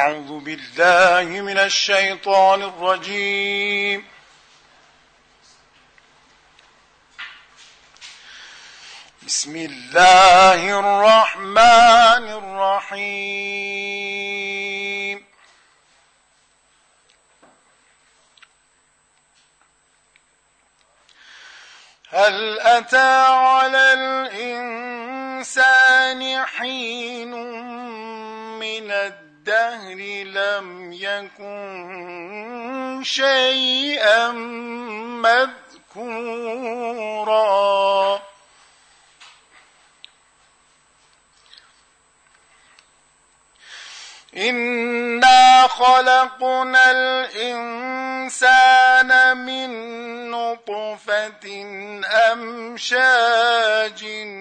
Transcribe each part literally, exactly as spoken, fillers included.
أعوذ بالله من الشيطان الرجيم. بسم الله الرحمن الرحيم. هل أتى على الإنسان حين من الدهر لم يكن شيئا مذكورا إنا خلقنا الإنسان من نطفة أمشاج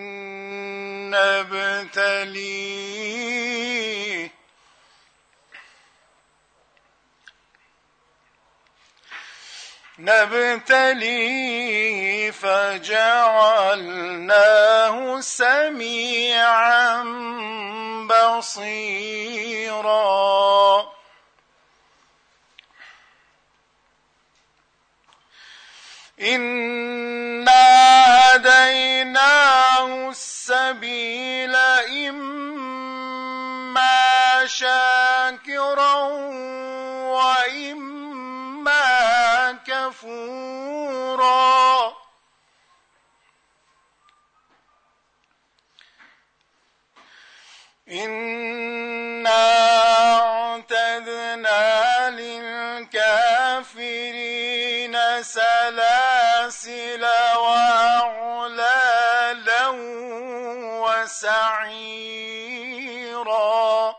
نبتليه نبتليه فجعلناه سميعا بصيرا إنا هديناه السبيل إما شاكرا وإما كفورا إنا أعتدنا للكافرين سلاسل وأغلالا وسعيرا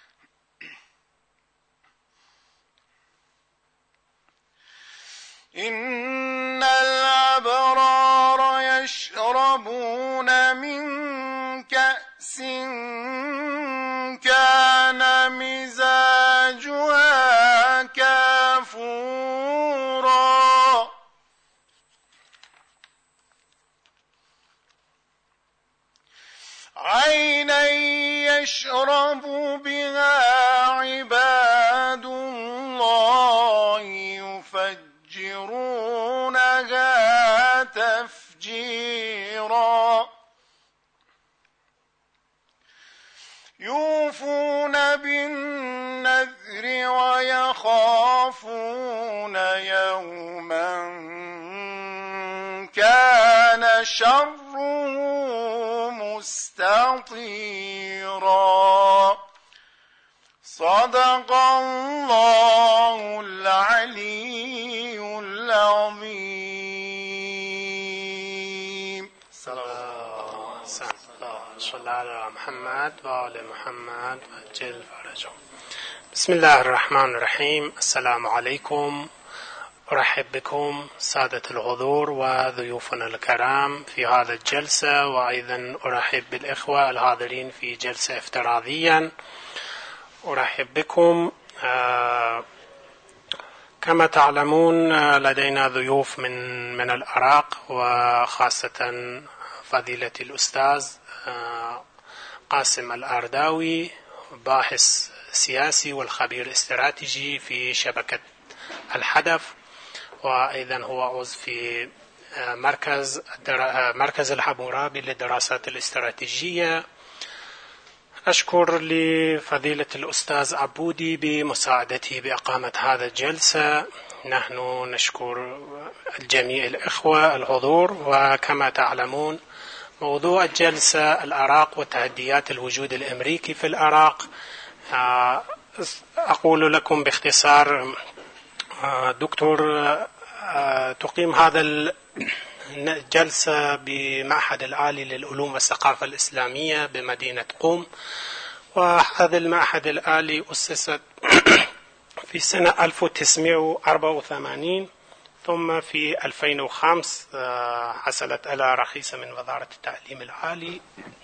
إن الأبرار يشربون من كأس كان مزاجها كافورا عينا يشرب بها عباد الله يفجرونها تفجيرا يوفون بالنذر ويخافون يوما كان شره مستطيرا صدق الله العلي العظيم. صلى على محمد وآل محمد وعجل فرجهم. بسم الله الرحمن الرحيم. السلام عليكم. أرحب بكم سادة الحضور وضيوفنا الكرام في هذا الجلسة، وأيضا أرحب بالإخوة الحاضرين في جلسة افتراضيا. أرحب بكم. آه كما تعلمون لدينا ضيوف من من العراق، وخاصة فضيلة الأستاذ قاسم الأرداوي، باحث سياسي والخبير الاستراتيجي في شبكة الحدث، وأيضا هو عضو في مركز مركز الحمورابي للدراسات الاستراتيجية. أشكر لفضيلة الأستاذ عبودي بمساعدته بإقامة هذا الجلسة. نحن نشكر الجميع الإخوة الحضور. وكما تعلمون موضوع الجلسة العراق وتحديات الوجود الأمريكي في العراق. أقول لكم باختصار، دكتور تقيم هذا الجلسة بمعهد العالي للعلوم والثقافة الإسلامية بمدينة قم، وهذا المعهد العالي أسست في سنة ألف وتسعمائة وأربعة وثمانين، ثم في ألفين وخمسة حصلت على رخيصة من وزارة التعليم العالي،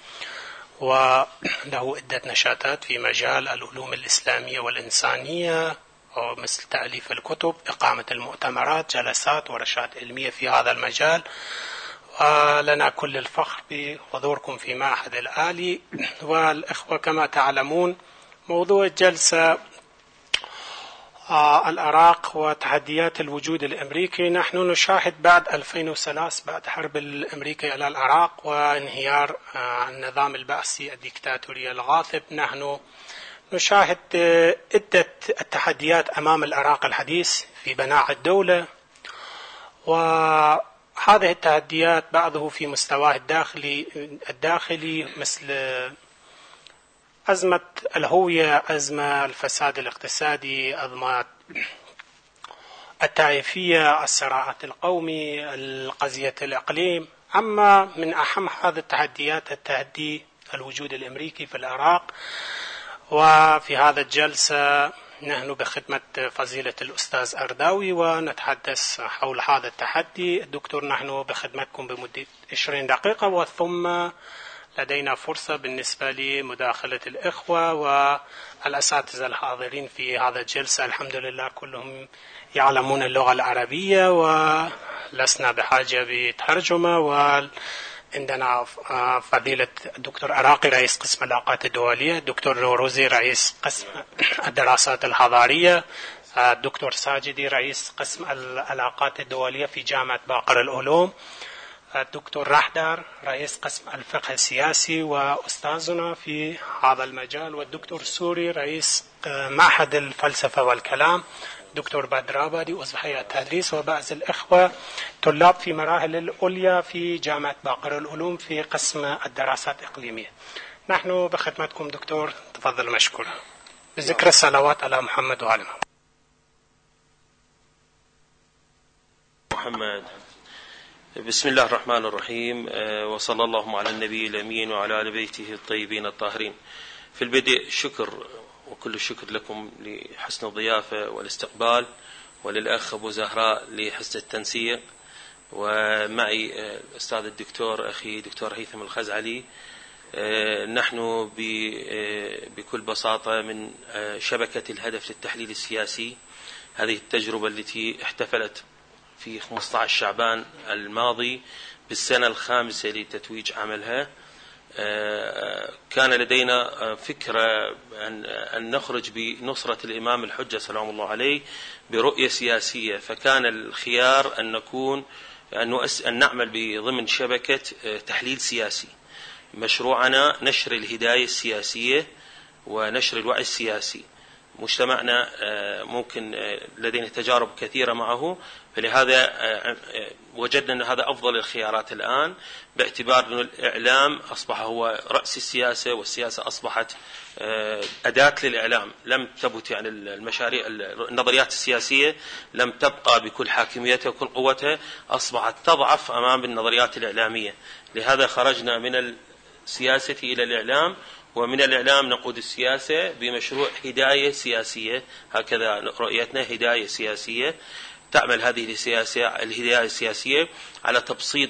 وله عدة نشاطات في مجال العلوم الإسلامية والإنسانية، مثل تأليف الكتب، إقامة المؤتمرات، جلسات ورشات علمية في هذا المجال. ولنا كل الفخر بحضوركم في معهد العالي. والإخوة كما تعلمون موضوع الجلسة آه العراق وتحديات الوجود الأمريكي. نحن نشاهد بعد ألفين وثلاثة، بعد حرب الأمريكي على العراق وانهيار آه النظام البعثي الديكتاتوري الغاصب، نحن نشاهد آه عدة التحديات أمام العراق الحديث في بناء الدولة، وهذه التحديات بعضه في مستواه الداخلي الداخلي مثل أزمة الهوية، أزمة الفساد الاقتصادي، أزمة الطائفية، الصراعات القومي، القضية الإقليم. أما من أهم هذه التحديات التحدي الوجود الأمريكي في العراق. وفي هذا الجلسة نحن بخدمة فضيلة الأستاذ أرداوي ونتحدث حول هذا التحدي. الدكتور نحن بخدمتكم بمدة عشرين دقيقة، وثم لدينا فرصة بالنسبة لمداخلة الإخوة والأساتذة الحاضرين في هذا الجلسة. الحمد لله كلهم يعلمون اللغة العربية ولسنا بحاجة بترجمة. وعندنا فضيلة الدكتور عراقي رئيس قسم العلاقات الدولية، الدكتور روزي رئيس قسم الدراسات الحضارية، الدكتور ساجدي رئيس قسم العلاقات الدولية في جامعة باقر العلوم، الدكتور رحدار رئيس قسم الفقه السياسي وأستاذنا في هذا المجال، والدكتور سوري رئيس معهد الفلسفة والكلام، دكتور بدرابادي عضو هيئة التدريس، وبعض الإخوة طلاب في مراحل العليا في جامعة باقر العلوم في قسم الدراسات الإقليمية. نحن بخدمتكم دكتور، تفضل مشكور. بذكر الصلوات على محمد وعلى محمد. بسم الله الرحمن الرحيم، وصلى الله على النبي الأمين وعلى آل بيته الطيبين الطاهرين. في البدء شكر وكل الشكر لكم لحسن الضيافة والاستقبال، وللأخ أبو زهراء لحسن التنسيق، ومعي الأستاذ الدكتور أخي دكتور هيثم الخزعلي. نحن بكل بساطة من شبكة الهدف للتحليل السياسي، هذه التجربة التي احتفلت في خمسة عشر شعبان الماضي بالسنة الخامسة لتتويج عملها. كان لدينا فكرة أن نخرج بنصرة الإمام الحجة سلام الله عليه برؤية سياسية، فكان الخيار أن نكون أن نعمل بضمن شبكة تحليل سياسي. مشروعنا نشر الهداية السياسية ونشر الوعي السياسي. مجتمعنا ممكن لدينا تجارب كثيرة معه، فلهذا وجدنا أن هذا أفضل الخيارات الآن، باعتبار أن الإعلام أصبح هو رأس السياسة، والسياسة أصبحت أداة للإعلام. لم تبت يعني المشاريع النظريات السياسية لم تبقى بكل حاكميتها وكل قوتها، أصبحت تضعف أمام النظريات الإعلامية. لهذا خرجنا من السياسة إلى الإعلام، ومن الإعلام نقود السياسة بمشروع هداية سياسية. هكذا رؤيتنا، هداية سياسية تعمل هذه السياسة الهداية السياسية على تبسيط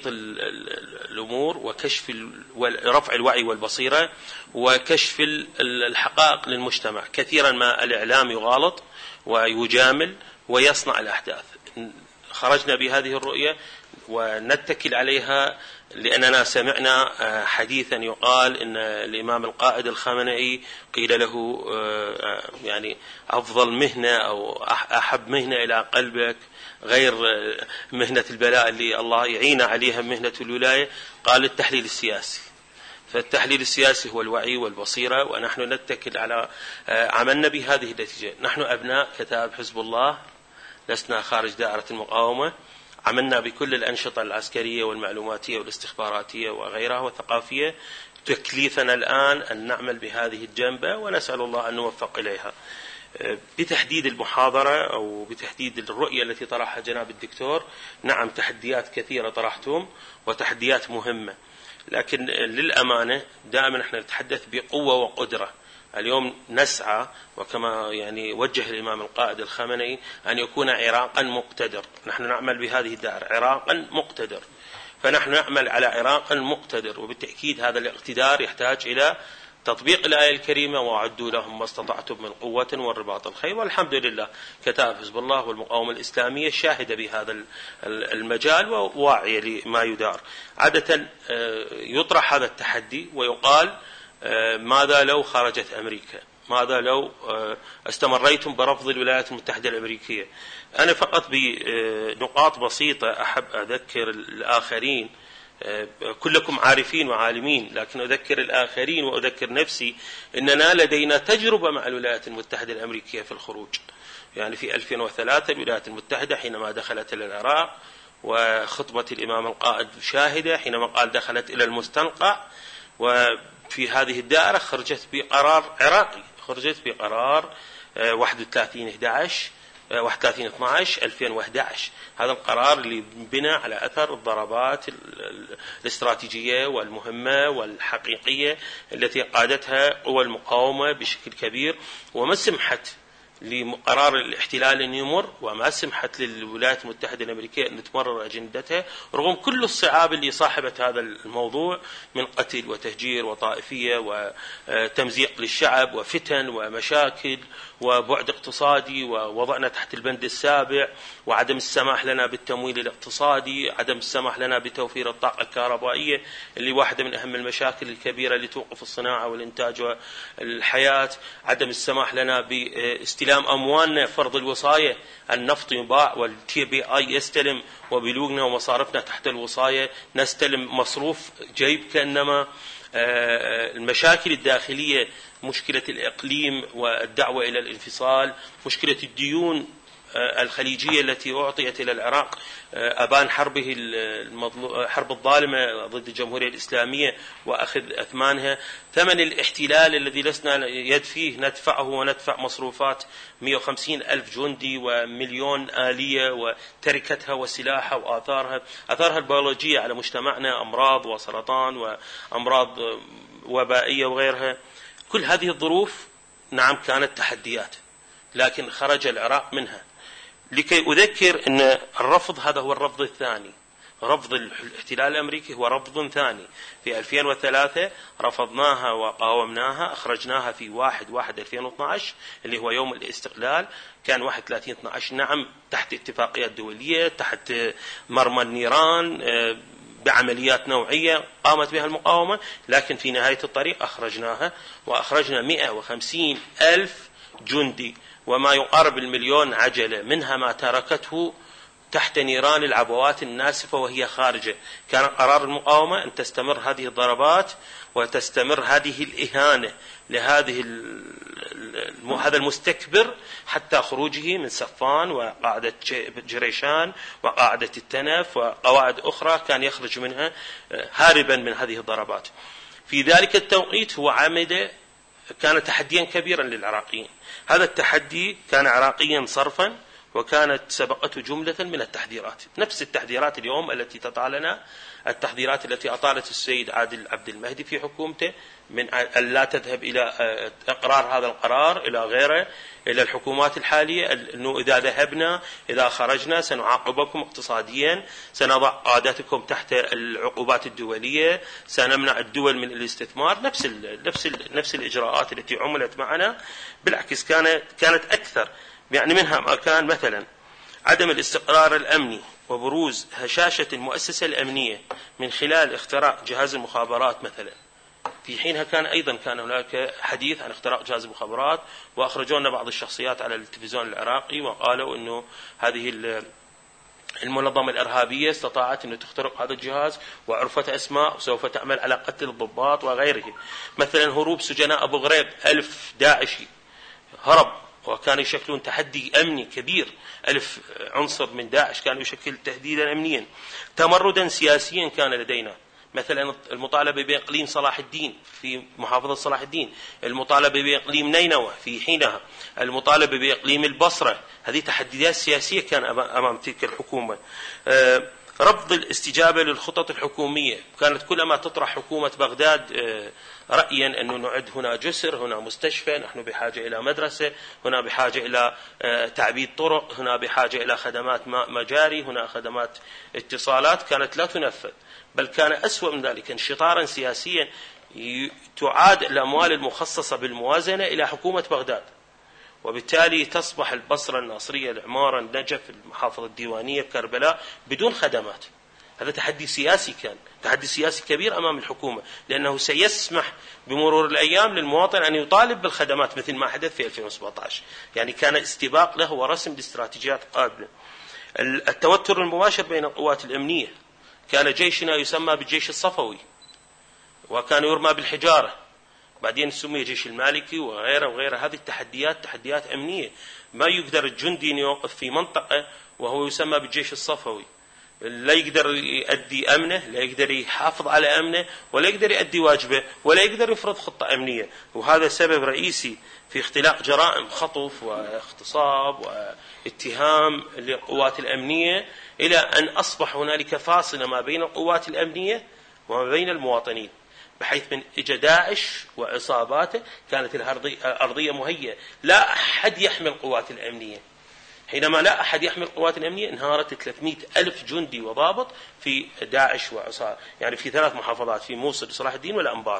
الأمور وكشف ورفع الوعي والبصيرة وكشف الحقائق للمجتمع. كثيرا ما الإعلام يغالط ويجامل ويصنع الأحداث. خرجنا بهذه الرؤية ونتكل عليها، لأننا سمعنا حديثا يقال إن الإمام القائد الخامنئي قيل له يعني أفضل مهنة أو أحب مهنة إلى قلبك غير مهنة البلاء اللي الله يعين عليها مهنة الولاية، قال التحليل السياسي. فالتحليل السياسي هو الوعي والبصيرة، ونحن نتكل على عملنا بهذه النتيجة. نحن أبناء كتاب حزب الله، لسنا خارج دائرة المقاومة. عملنا بكل الأنشطة العسكرية والمعلوماتية والاستخباراتية وغيرها والثقافية. تكليفنا الآن أن نعمل بهذه الجنبة، ونسأل الله أن نوفق إليها. بتحديد المحاضرة أو بتحديد الرؤية التي طرحها جناب الدكتور، نعم تحديات كثيرة طرحتم وتحديات مهمة، لكن للأمانة دائما نحن نتحدث بقوة وقدرة. اليوم نسعى، وكما يعني وجه الإمام القائد الخامنئي، أن يكون عراقا مقتدر. نحن نعمل بهذه الدائرة عراقا مقتدر، فنحن نعمل على عراقا مقتدر، وبالتأكيد هذا الاقتدار يحتاج إلى تطبيق الآية الكريمة: وأعدوا لهم ما استطعتم من قوة والرباط الخير. والحمد لله كتاب حزب الله والمقاومة الإسلامية شاهدة بهذا المجال وواعية لما يدار. عادة يطرح هذا التحدي ويقال: ماذا لو خرجت أمريكا؟ ماذا لو استمريتم برفض الولايات المتحدة الأمريكية؟ أنا فقط بنقاط بسيطة أحب أذكر الآخرين، كلكم عارفين وعالمين، لكن أذكر الآخرين وأذكر نفسي أننا لدينا تجربة مع الولايات المتحدة الأمريكية في الخروج. يعني في ألفين وثلاثة الولايات المتحدة حينما دخلت إلى العراق، وخطبة الإمام القائد شاهدة حينما قال دخلت إلى المستنقع، وفي هذه الدائرة خرجت بقرار عراقي، خرجت بقرار واحد وثلاثين أحد عشر واحد وثلاثين اثنا عشر ألفين وأحد عشر. هذا القرار اللي بنى على أثر الضربات الاستراتيجية والمهمة والحقيقية التي قادتها قوى المقاومة بشكل كبير، وما سمحت لقرار الاحتلال أن يمر، وما سمحت للولايات المتحدة الأمريكية أن تمرر أجندتها رغم كل الصعاب اللي صاحبت هذا الموضوع من قتل وتهجير وطائفية وتمزيق للشعب وفتن ومشاكل وبعد اقتصادي، ووضعنا تحت البند السابع، وعدم السماح لنا بالتمويل الاقتصادي، عدم السماح لنا بتوفير الطاقة الكهربائية اللي واحدة من أهم المشاكل الكبيرة اللي توقف الصناعة والإنتاج والحياة، عدم السماح لنا باستلام أموالنا، فرض الوصاية، النفط يباع والتي بي آي يستلم وبلوغنا ومصارفنا تحت الوصاية نستلم مصروف جيب كأنما. المشاكل الداخلية، مشكلة الإقليم والدعوة إلى الانفصال، مشكلة الديون الخليجية التي أعطيت إلى العراق أبان حربه الحرب الظالمة ضد الجمهورية الإسلامية وأخذ أثمانها، ثمن الاحتلال الذي لسنا يد فيه ندفعه، وندفع مصروفات مئة وخمسين ألف جندي ومليون آلية وتركتها وسلاحها وآثارها، آثارها البيولوجية على مجتمعنا، أمراض وسرطان وأمراض وبائية وغيرها. كل هذه الظروف نعم كانت تحديات، لكن خرج العراق منها. لكي أذكر أن الرفض هذا هو الرفض الثاني، رفض الاحتلال الأمريكي هو رفض ثاني. في ألفين وثلاثة رفضناها وقاومناها، أخرجناها في واحد واحد ألفين واثني عشر اللي هو يوم الاستقلال، كان واحد ثلاثين اثني عشر نعم تحت اتفاقيات دولية، تحت مرمى النيران، بعمليات نوعية قامت بها المقاومة، لكن في نهاية الطريق أخرجناها، وأخرجنا مئة وخمسين ألف جندي وما يقارب المليون عجلة، منها ما تركته تحت نيران العبوات الناسفة وهي خارجة. كان قرار المقاومة أن تستمر هذه الضربات وتستمر هذه الإهانة لهذه هذا المستكبر حتى خروجه من صفان وقاعدة جريشان وقاعدة التنف وقواعد أخرى كان يخرج منها هاربا من هذه الضربات. في ذلك التوقيت هو عمد، كان تحديا كبيرا للعراقيين. هذا التحدي كان عراقيا صرفا، وكانت سبقته جملة من التحذيرات، نفس التحذيرات اليوم التي تطالنا، التحذيرات التي أطالت السيد عادل عبد المهدي في حكومته من أن لا تذهب إلى إقرار هذا القرار إلى غيره، إلى الحكومات الحالية، أنه إذا ذهبنا إذا خرجنا سنعاقبكم اقتصاديا، سنضع قادتكم تحت العقوبات الدولية، سنمنع الدول من الاستثمار، نفس ال نفس ال نفس الإجراءات التي عملت معنا. بالعكس كانت كانت أكثر، يعني منها ما كان مثلا عدم الاستقرار الأمني وبروز هشاشة المؤسسة الأمنية من خلال اختراق جهاز المخابرات مثلا. في حينها كان أيضا كان هناك حديث عن اختراق جهاز المخابرات، وأخرجونا بعض الشخصيات على التلفزيون العراقي وقالوا أنه هذه المنظمة الإرهابية استطاعت أن تخترق هذا الجهاز وعرفت أسماء وسوف تعمل على قتل الضباط وغيره. مثلا هروب سجناء أبو غريب، ألف داعشي هرب وكانوا يشكلون تحدي أمني كبير، ألف عنصر من داعش كانوا يشكل تهديدا أمنيا. تمردا سياسيا كان لدينا، مثلا المطالبة بإقليم صلاح الدين في محافظة صلاح الدين، المطالبة بإقليم نينوى في حينها، المطالبة بإقليم البصرة، هذه تحديات سياسية كان أمام تلك الحكومة. رفض الاستجابة للخطط الحكومية، كانت كلما تطرح حكومة بغداد رأيا أنه نعد هنا جسر، هنا مستشفى، نحن بحاجة إلى مدرسة، هنا بحاجة إلى تعبيد طرق، هنا بحاجة إلى خدمات ماء مجاري، هنا خدمات اتصالات، كانت لا تنفذ، بل كان أسوأ من ذلك انشطارا سياسيا تعاد الأموال المخصصة بالموازنة إلى حكومة بغداد، وبالتالي تصبح البصرة، الناصرية، العمارة، النجف، المحافظة الديوانية، كربلاء بدون خدمات. هذا تحدي سياسي، كان تحدي سياسي كبير أمام الحكومة، لأنه سيسمح بمرور الأيام للمواطن أن يطالب بالخدمات مثل ما حدث في ألفين وسبعة عشر. يعني كان استباق له ورسم لاستراتيجيات قابلة. التوتر المباشر بين القوات الأمنية، كان جيشنا يسمى بالجيش الصفوي وكان يرمى بالحجارة، بعدين سمي جيش المالكي وغيره وغيره. هذه التحديات تحديات أمنية، ما يقدر الجندي أن يوقف في منطقة وهو يسمى بالجيش الصفوي، لا يقدر يؤدي أمنه، لا يقدر يحافظ على أمنه، ولا يقدر يؤدي واجبه، ولا يقدر يفرض خطة أمنية. وهذا سبب رئيسي في اختلاق جرائم خطف واغتصاب واتهام للقوات الأمنية، إلى أن أصبح هنالك فاصلة ما بين القوات الأمنية وما بين المواطنين، بحيث من إجا داعش وعصاباته كانت الأرضية مهيئة، لا أحد يحمي القوات الأمنية. حينما لا أحد يحمي القوات الأمنية انهارت ثلاثمئة ألف جندي وضابط في داعش وعصابة، يعني في ثلاث محافظات، في موصل وصلاح الدين والأنبار.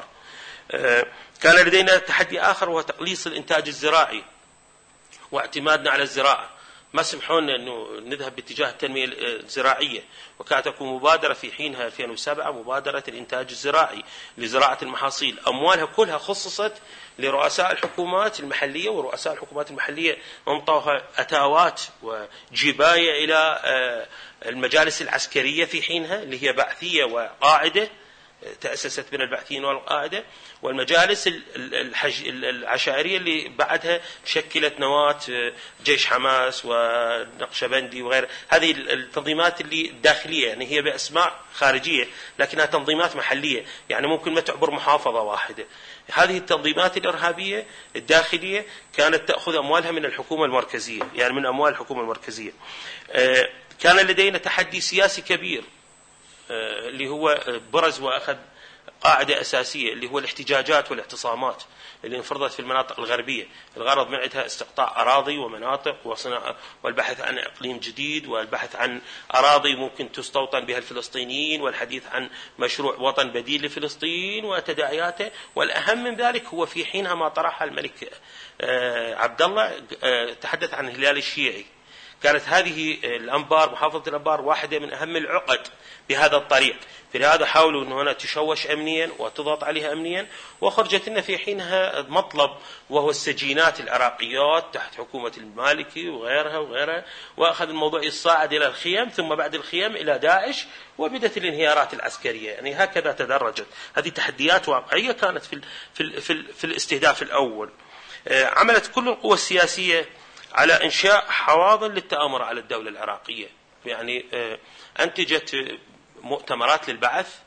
كان لدينا تحدي آخر وهو تقليص الإنتاج الزراعي واعتمادنا على الزراعة. ما سمحونا أنه نذهب باتجاه التنمية الزراعية، وكانت تكون مبادرة في حينها ألفين وسبعة مبادرة الإنتاج الزراعي لزراعة المحاصيل، أموالها كلها خصصت لرؤساء الحكومات المحلية، ورؤساء الحكومات المحلية انطوها أتاوات وجباية إلى المجالس العسكرية في حينها، اللي هي بعثية وقاعدة، تأسست بين البعثيين والقاعدة، والمجالس العشائرية اللي بعدها شكلت نواة جيش حماس ونقشبندي وغيره. هذه التنظيمات اللي داخلية، يعني هي بأسماء خارجية لكنها تنظيمات محلية، يعني ممكن ما تعبر محافظة واحدة. هذه التنظيمات الإرهابية الداخلية كانت تأخذ أموالها من الحكومة المركزية، يعني من أموال الحكومة المركزية. كان لدينا تحدي سياسي كبير اللي هو برز وأخذ قاعدة أساسية، اللي هو الاحتجاجات والاعتصامات اللي انفرضت في المناطق الغربية. الغرض منعها استقطاع أراضي ومناطق وصناعة، والبحث عن إقليم جديد، والبحث عن أراضي ممكن تستوطن بها الفلسطينيين، والحديث عن مشروع وطن بديل لفلسطين وتداعياته. والأهم من ذلك هو في حينها ما طرحها الملك عبد الله، تحدث عن الهلال الشيعي. كانت هذه الأنبار، محافظة الأنبار، واحدة من أهم العقد بهذا الطريق، فلهذا حاولوا أن هنا تشوش أمنيا وتضغط عليها أمنيا، وخرجت لنا في حينها مطلب وهو السجينات العراقيات تحت حكومة المالكي وغيرها وغيرها، وأخذ الموضوع يصاعد إلى الخيم، ثم بعد الخيم إلى داعش، وبدت الانهيارات العسكرية. يعني هكذا تدرجت. هذه تحديات واقعية كانت في, في, في, في الاستهداف الأول. عملت كل القوى السياسية على إنشاء حواضن للتآمر على الدولة العراقية، يعني أنتجت مؤتمرات للبعث،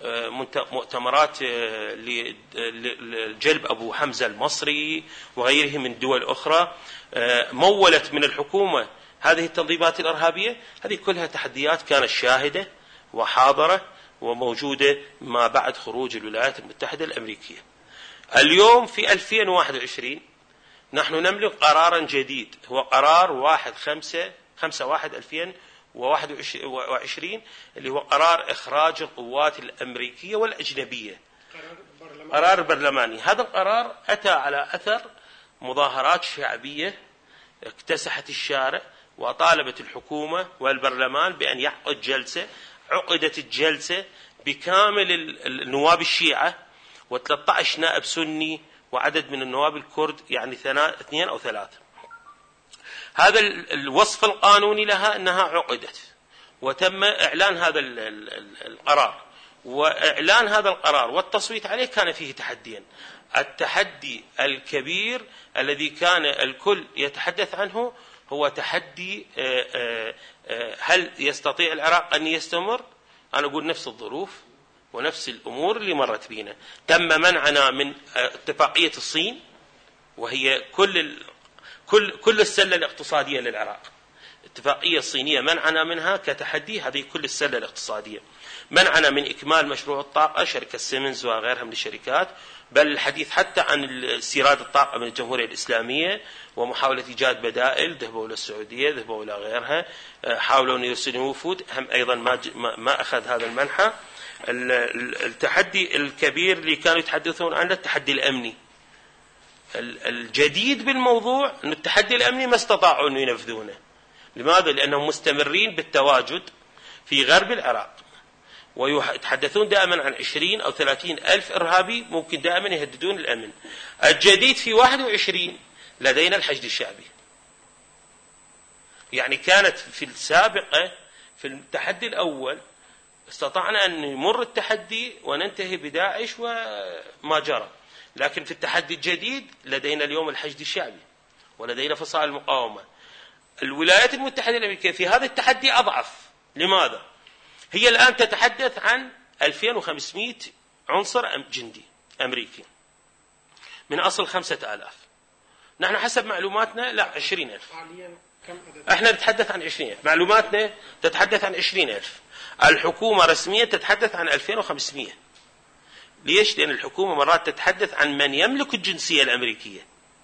مؤتمرات لجلب أبو حمزة المصري وغيره من دول أخرى، مولت من الحكومة هذه التنظيمات الإرهابية. هذه كلها تحديات كانت شاهدة وحاضرة وموجودة ما بعد خروج الولايات المتحدة الأمريكية. اليوم في ألفين وواحد وعشرين نحن نملك قرارا جديد، هو قرار واحد خمسة خمسة واحد ألفين وواحد وعشرين، اللي هو قرار إخراج القوات الأمريكية والأجنبية، قرار برلماني. هذا القرار أتى على أثر مظاهرات شعبية اكتسحت الشارع، وطالبت الحكومة والبرلمان بأن يعقد جلسة. عقدت الجلسة بكامل النواب الشيعة وثلاثة عشر نائب سني وعدد من النواب الكرد، يعني اثنين أو ثلاثة. هذا الوصف القانوني لها أنها عقدت، وتم إعلان هذا القرار، وإعلان هذا القرار والتصويت عليه كان فيه تحديا. التحدي الكبير الذي كان الكل يتحدث عنه هو تحدي هل يستطيع العراق أن يستمر. أنا أقول نفس الظروف ونفس الأمور اللي مرت بينا. تم منعنا من اتفاقية الصين، وهي كل ال... كل كل السلة الاقتصادية للعراق. الاتفاقية الصينية منعنا منها كتحدي، هذه كل السلة الاقتصادية. منعنا من إكمال مشروع الطاقة، شركة سيمنز وغيرها من الشركات، بل الحديث حتى عن استيراد الطاقة من الجمهورية الإسلامية ومحاولة إيجاد بدائل. ذهبوا إلى السعودية، ذهبوا إلى غيرها، حاولوا أن يرسلوا وفود، هم أيضا ما ما أخذ هذا المنحى. التحدي الكبير اللي كانوا يتحدثون عنه التحدي الأمني. الجديد بالموضوع أن التحدي الأمني ما استطاعوا أن ينفذونه. لماذا؟ لأنهم مستمرين بالتواجد في غرب العراق، ويتحدثون دائما عن عشرين أو ثلاثين ألف إرهابي ممكن دائما يهددون الأمن. الجديد في واحد وعشرين لدينا الحشد الشعبي. يعني كانت في السابقة في التحدي الأول استطعنا أن نمر التحدي وننتهي بداعش وما جرى، لكن في التحدي الجديد لدينا اليوم الحشد الشعبي ولدينا فصائل المقاومة. الولايات المتحدة الأمريكية في هذا التحدي أضعف. لماذا؟ هي الآن تتحدث عن ألفين وخمسمائة عنصر جندي أمريكي من أصل خمسة آلاف. نحن حسب معلوماتنا لا عشرين ألف. احنا نتحدث عن عشرين ألف، معلوماتنا تتحدث عن عشرين ألف، الحكومة رسميا تتحدث عن ألفين وخمسمائة. ليش؟ لأن الحكومة مرات تتحدث عن من يملك الجنسية الأمريكية.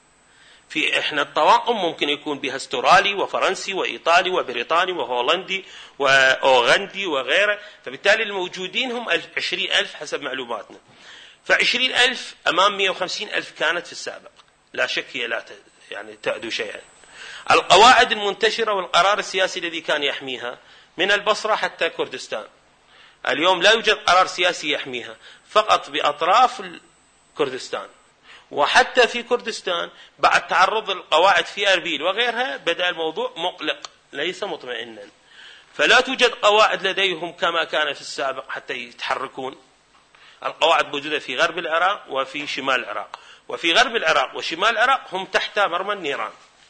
في احنا الطواقم ممكن يكون بها استرالي وفرنسي وإيطالي وبريطاني وهولندي وأوغندي وغيره، فبالتالي الموجودين هم عشرين ألف حسب معلوماتنا. فعشرين ألف أمام مئة وخمسين ألف كانت في السابق، لا شك هي لا يعني تعدو شيئا. القواعد المنتشرة والقرار السياسي الذي كان يحميها من البصرة حتى كردستان، اليوم لا يوجد قرار سياسي يحميها، فقط بأطراف كردستان. وحتى في كردستان بعد تعرض القواعد في أربيل وغيرها بدأ الموضوع مقلق ليس مطمئنا، فلا توجد قواعد لديهم كما كان في السابق حتى يتحركون. القواعد موجودة في غرب العراق وفي شمال العراق، وفي غرب العراق وشمال العراق هم تحت مرمى النيران،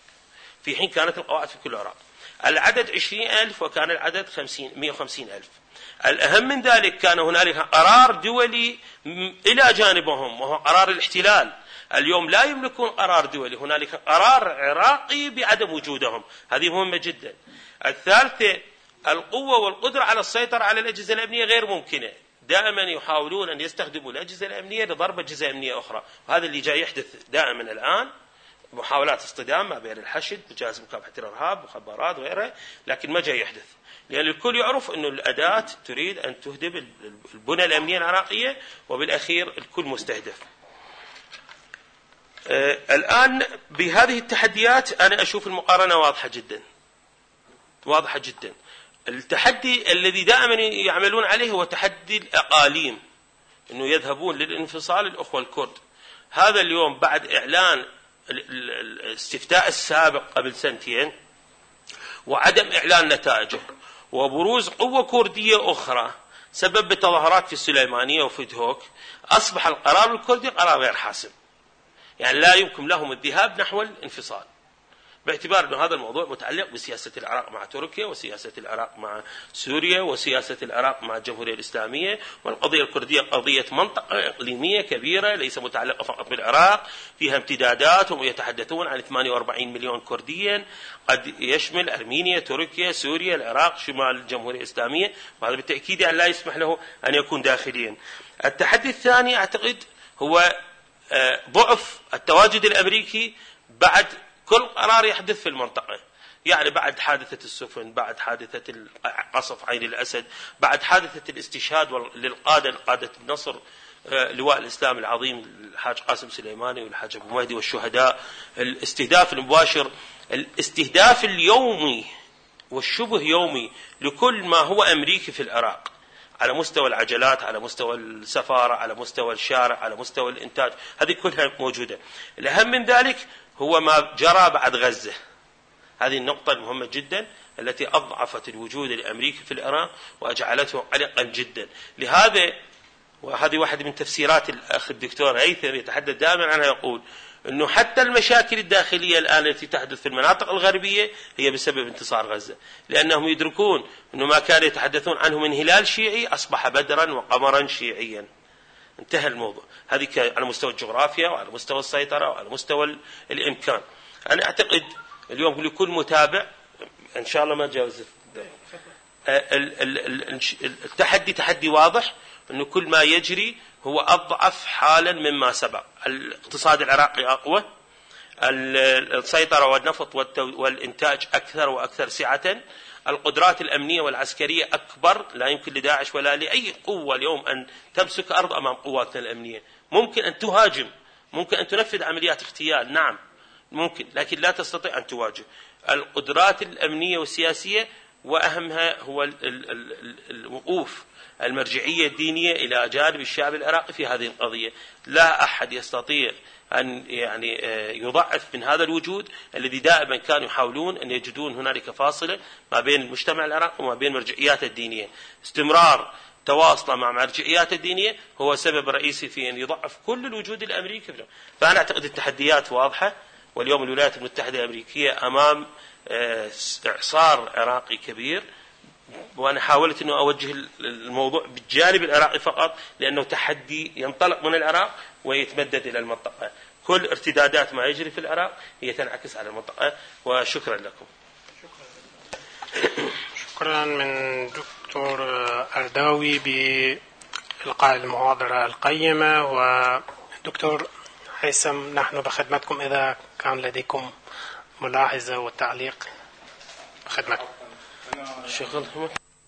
في حين كانت القواعد في كل العراق. العدد عشرين ألف وكان العدد مئة وخمسين ألف. الأهم من ذلك كان هنالك قرار دولي إلى جانبهم وهو قرار الاحتلال. اليوم لا يملكون قرار دولي، هنالك قرار عراقي بعدم وجودهم، هذه مهمة جدا. الثالثة القوة والقدرة على السيطرة على الأجهزة الأمنية غير ممكنة، دائما يحاولون أن يستخدموا الأجهزة الأمنية لضرب أجهزة أمنية أخرى، وهذا اللي جاي يحدث دائما الآن، محاولات اصطدام ما بين الحشد بجهاز مكافحة الإرهاب مخابرات وغيرها، لكن ما جاي يحدث، لأن الكل يعرف أن الأداة تريد أن تهدم البنى الأمنية العراقية، وبالأخير الكل مستهدف. آه الآن بهذه التحديات أنا أشوف المقارنة واضحة جدا واضحة جدا. التحدي الذي دائما يعملون عليه هو تحدي الأقاليم، أنه يذهبون للانفصال الأخوة الكرد. هذا اليوم بعد إعلان الاستفتاء السابق قبل سنتين وعدم إعلان نتائجه وبروز قوة كردية أخرى سبب بتظاهرات في السليمانية وفي دهوك، أصبح القرار الكردي قرار غير حاسم، يعني لا يمكن لهم الذهاب نحو الانفصال، باعتبار أن هذا الموضوع متعلق بسياسة العراق مع تركيا وسياسة العراق مع سوريا وسياسة العراق مع الجمهورية الإسلامية. والقضية الكردية قضية منطقة إقليمية كبيرة ليس متعلقة فقط بالعراق، فيها امتدادات، هم يتحدثون عن ثمانية وأربعين مليون كرديا، قد يشمل أرمينيا تركيا سوريا العراق شمال الجمهورية الإسلامية، وهذا بالتأكيد يعني لا يسمح له أن يكون داخليا. التحدي الثاني أعتقد هو ضعف التواجد الأمريكي بعد كل قرار يحدث في المنطقة، يعني بعد حادثة السفن، بعد حادثة قصف عين الأسد، بعد حادثة الاستشهاد للقادة قادة النصر لواء الإسلام العظيم الحاج قاسم سليماني والحاج أبو مهدي والشهداء، الاستهداف المباشر، الاستهداف اليومي والشبه يومي لكل ما هو أمريكي في العراق على مستوى العجلات، على مستوى السفارة، على مستوى الشارع، على مستوى الإنتاج، هذه كلها موجودة. الأهم من ذلك هو ما جرى بعد غزة، هذه النقطة المهمة جدا التي أضعفت الوجود الأمريكي في العراق وأجعلته قلقا جدا. لهذا وهذه واحدة من تفسيرات الأخ الدكتور هيثم يتحدث دائما عنها، يقول أنه حتى المشاكل الداخلية الآن التي تحدث في المناطق الغربية هي بسبب انتصار غزة، لأنهم يدركون أنه ما كانوا يتحدثون عنه من هلال شيعي أصبح بدرا وقمرا شيعيا، انتهى الموضوع. هذه على مستوى الجغرافيا وعلى مستوى السيطرة وعلى مستوى الإمكان. أنا أعتقد اليوم لكل متابع إن شاء الله ما جاوز التحدي تحدي واضح، أنه كل ما يجري هو أضعف حالا مما سبق. الاقتصاد العراقي أقوى، السيطرة والنفط والإنتاج أكثر وأكثر سعة، القدرات الأمنية والعسكرية أكبر، لا يمكن لداعش ولا لأي قوة اليوم أن تمسك أرض أمام قواتنا الأمنية. ممكن أن تهاجم، ممكن أن تنفذ عمليات اغتيال، نعم ممكن، لكن لا تستطيع أن تواجه. القدرات الأمنية والسياسية وأهمها هو الوقوف المرجعية الدينية إلى جانب الشعب العراقي في هذه القضية. لا أحد يستطيع أن يعني يضعف من هذا الوجود الذي دائما كانوا يحاولون أن يجدون هنالك فاصلة ما بين المجتمع العراقي وما بين مرجعيات الدينية. استمرار تواصله مع مرجعيات الدينية هو سبب رئيسي في أن يضعف كل الوجود الأمريكي. فأنا أعتقد التحديات واضحة، واليوم الولايات المتحدة الأمريكية أمام إعصار عراقي كبير، وأنا حاولت أنه أوجه الموضوع بالجانب العراقي فقط، لأنه تحدي ينطلق من العراق ويتمدد إلى المنطقة. كل ارتدادات ما يجري في العراق هي تنعكس على المنطقة. وشكرا لكم. شكرا من دكتور أرداوي بإلقاء المحاضرة القيمة. ودكتور هيثم، نحن بخدمتكم إذا كان لديكم ملاحظة وتعليق بخدمتكم. شكرا.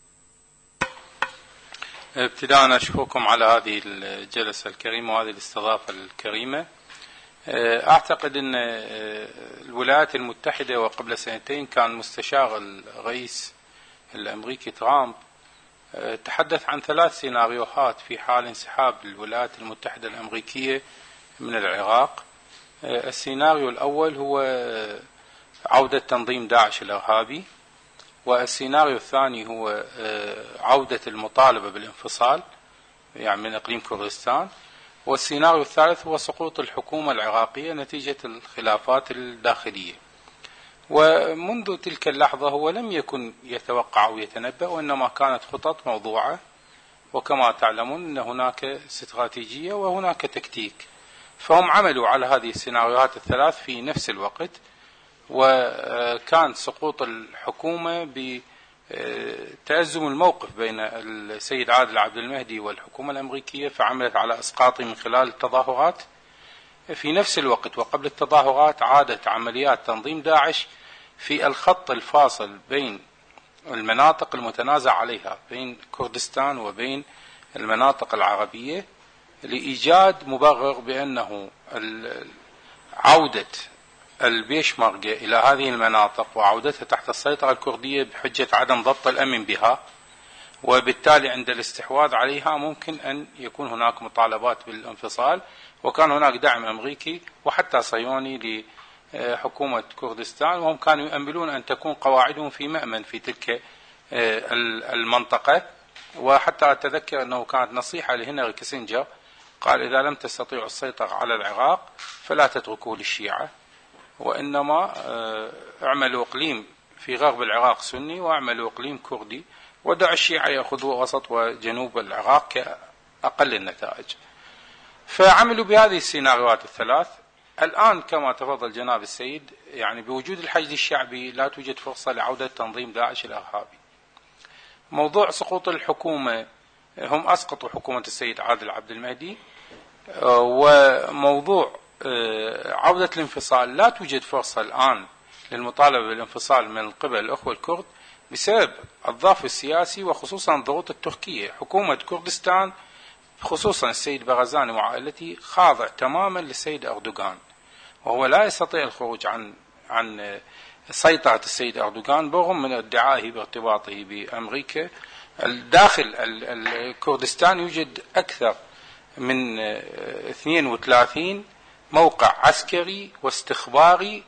ابتداء أشكركم على هذه الجلسة الكريمة وهذه الاستضافة الكريمة. أعتقد أن الولايات المتحدة وقبل سنتين كان مستشار الرئيس الأمريكي ترامب تحدث عن ثلاث سيناريوهات في حال انسحاب الولايات المتحدة الأمريكية من العراق. السيناريو الأول هو عودة تنظيم داعش الإرهابي، والسيناريو الثاني هو عودة المطالبة بالانفصال يعني من إقليم كردستان، والسيناريو الثالث هو سقوط الحكومة العراقية نتيجة الخلافات الداخلية. ومنذ تلك اللحظة هو لم يكن يتوقع أو يتنبأ، وإنما كانت خطط موضوعة، وكما تعلمون أن هناك استراتيجية وهناك تكتيك. فهم عملوا على هذه السيناريوهات الثلاث في نفس الوقت، وكان سقوط الحكومة بتأزم الموقف بين السيد عادل عبد المهدي والحكومة الأمريكية، فعملت على إسقاطه من خلال التظاهرات. في نفس الوقت وقبل التظاهرات عادت عمليات تنظيم داعش في الخط الفاصل بين المناطق المتنازع عليها بين كردستان وبين المناطق العربية، لإيجاد مبرر بأنه عودة البيشمركة إلى هذه المناطق وعودتها تحت السيطرة الكردية بحجة عدم ضبط الأمن بها، وبالتالي عند الاستحواذ عليها ممكن أن يكون هناك مطالبات بالانفصال. وكان هناك دعم أمريكي وحتى صهيوني لحكومة كردستان، وهم كانوا يؤملون أن تكون قواعدهم في مأمن في تلك المنطقة. وحتى أتذكر أنه كانت نصيحة لهنري كيسنجر، قال إذا لم تستطيعوا السيطرة على العراق فلا تتركوه للشيعة، وإنما اعملوا إقليم في غرب العراق سني واعملوا إقليم كردي، ودع الشيعة يأخذوا وسط وجنوب العراق كأقل النتائج. فعملوا بهذه السيناريوهات الثلاث. الآن كما تفضل جناب السيد، يعني بوجود الحشد الشعبي لا توجد فرصة لعودة تنظيم داعش الإرهابي. موضوع سقوط الحكومة، هم أسقطوا حكومة السيد عادل عبد المهدي، وموضوع عودة الانفصال لا توجد فرصة الآن للمطالبة بالانفصال من قبل الأخوة الكرد بسبب الضعف السياسي وخصوصا الضغوط التركية. حكومة كردستان خصوصا السيد بغزاني وعائلته خاضع تماما للسيد أردوغان، وهو لا يستطيع الخروج عن عن سيطرة السيد أردوغان برغم من ادعائه بارتباطه بأمريكا. داخل الكردستان يوجد أكثر من اثنين وثلاثين موقع عسكري واستخباري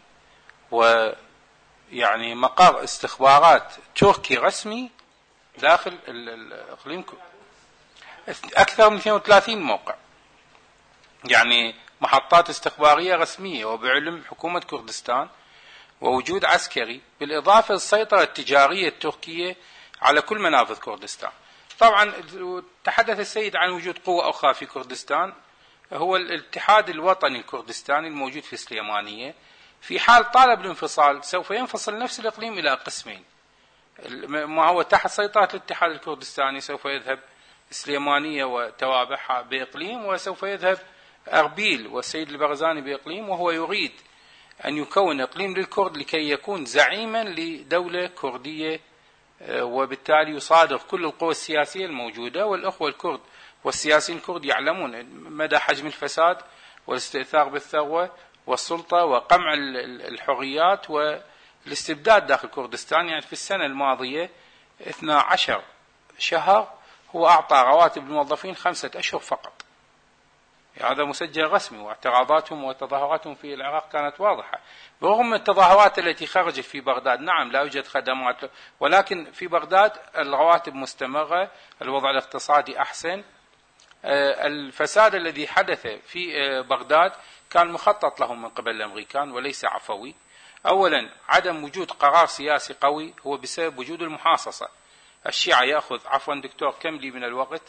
ويعني مقر استخبارات تركي رسمي داخل الإقليم، أكثر من اثنين وثلاثين موقع، يعني محطات استخبارية رسمية وبعلم حكومة كردستان، ووجود عسكري، بالإضافة للسيطرة التجارية التركية على كل منافذ كردستان. طبعا تحدث السيد عن وجود قوة أخرى في كردستان، هو الاتحاد الوطني الكردستاني الموجود في سليمانية. في حال طالب الانفصال سوف ينفصل نفس الإقليم إلى قسمين، ما هو تحت سيطرة الاتحاد الكردستاني سوف يذهب سليمانية وتوابعها بإقليم، وسوف يذهب أربيل والسيد البغزاني بإقليم، وهو يريد أن يكون إقليم للكرد لكي يكون زعيما لدولة كردية، وبالتالي يصادر كل القوى السياسية الموجودة. والأخوة الكرد والسياسيين الكرد يعلمون مدى حجم الفساد والاستئثار بالثروة والسلطة وقمع الحريات الاستبداد داخل كردستان، يعني في السنة الماضية اثني عشر شهر هو أعطى رواتب الموظفين خمسة أشهر فقط. هذا مسجل رسمي، واعتراضاتهم وتظاهراتهم في العراق كانت واضحة. برغم التظاهرات التي خرجت في بغداد، نعم لا يوجد خدمات، ولكن في بغداد الرواتب مستمرة، الوضع الاقتصادي أحسن. الفساد الذي حدث في بغداد كان مخطط له من قبل الأمريكان وليس عفوي. أولا عدم وجود قرار سياسي قوي هو بسبب وجود المحاصصة. الشيعة يأخذ، عفوا دكتور كم لي من الوقت،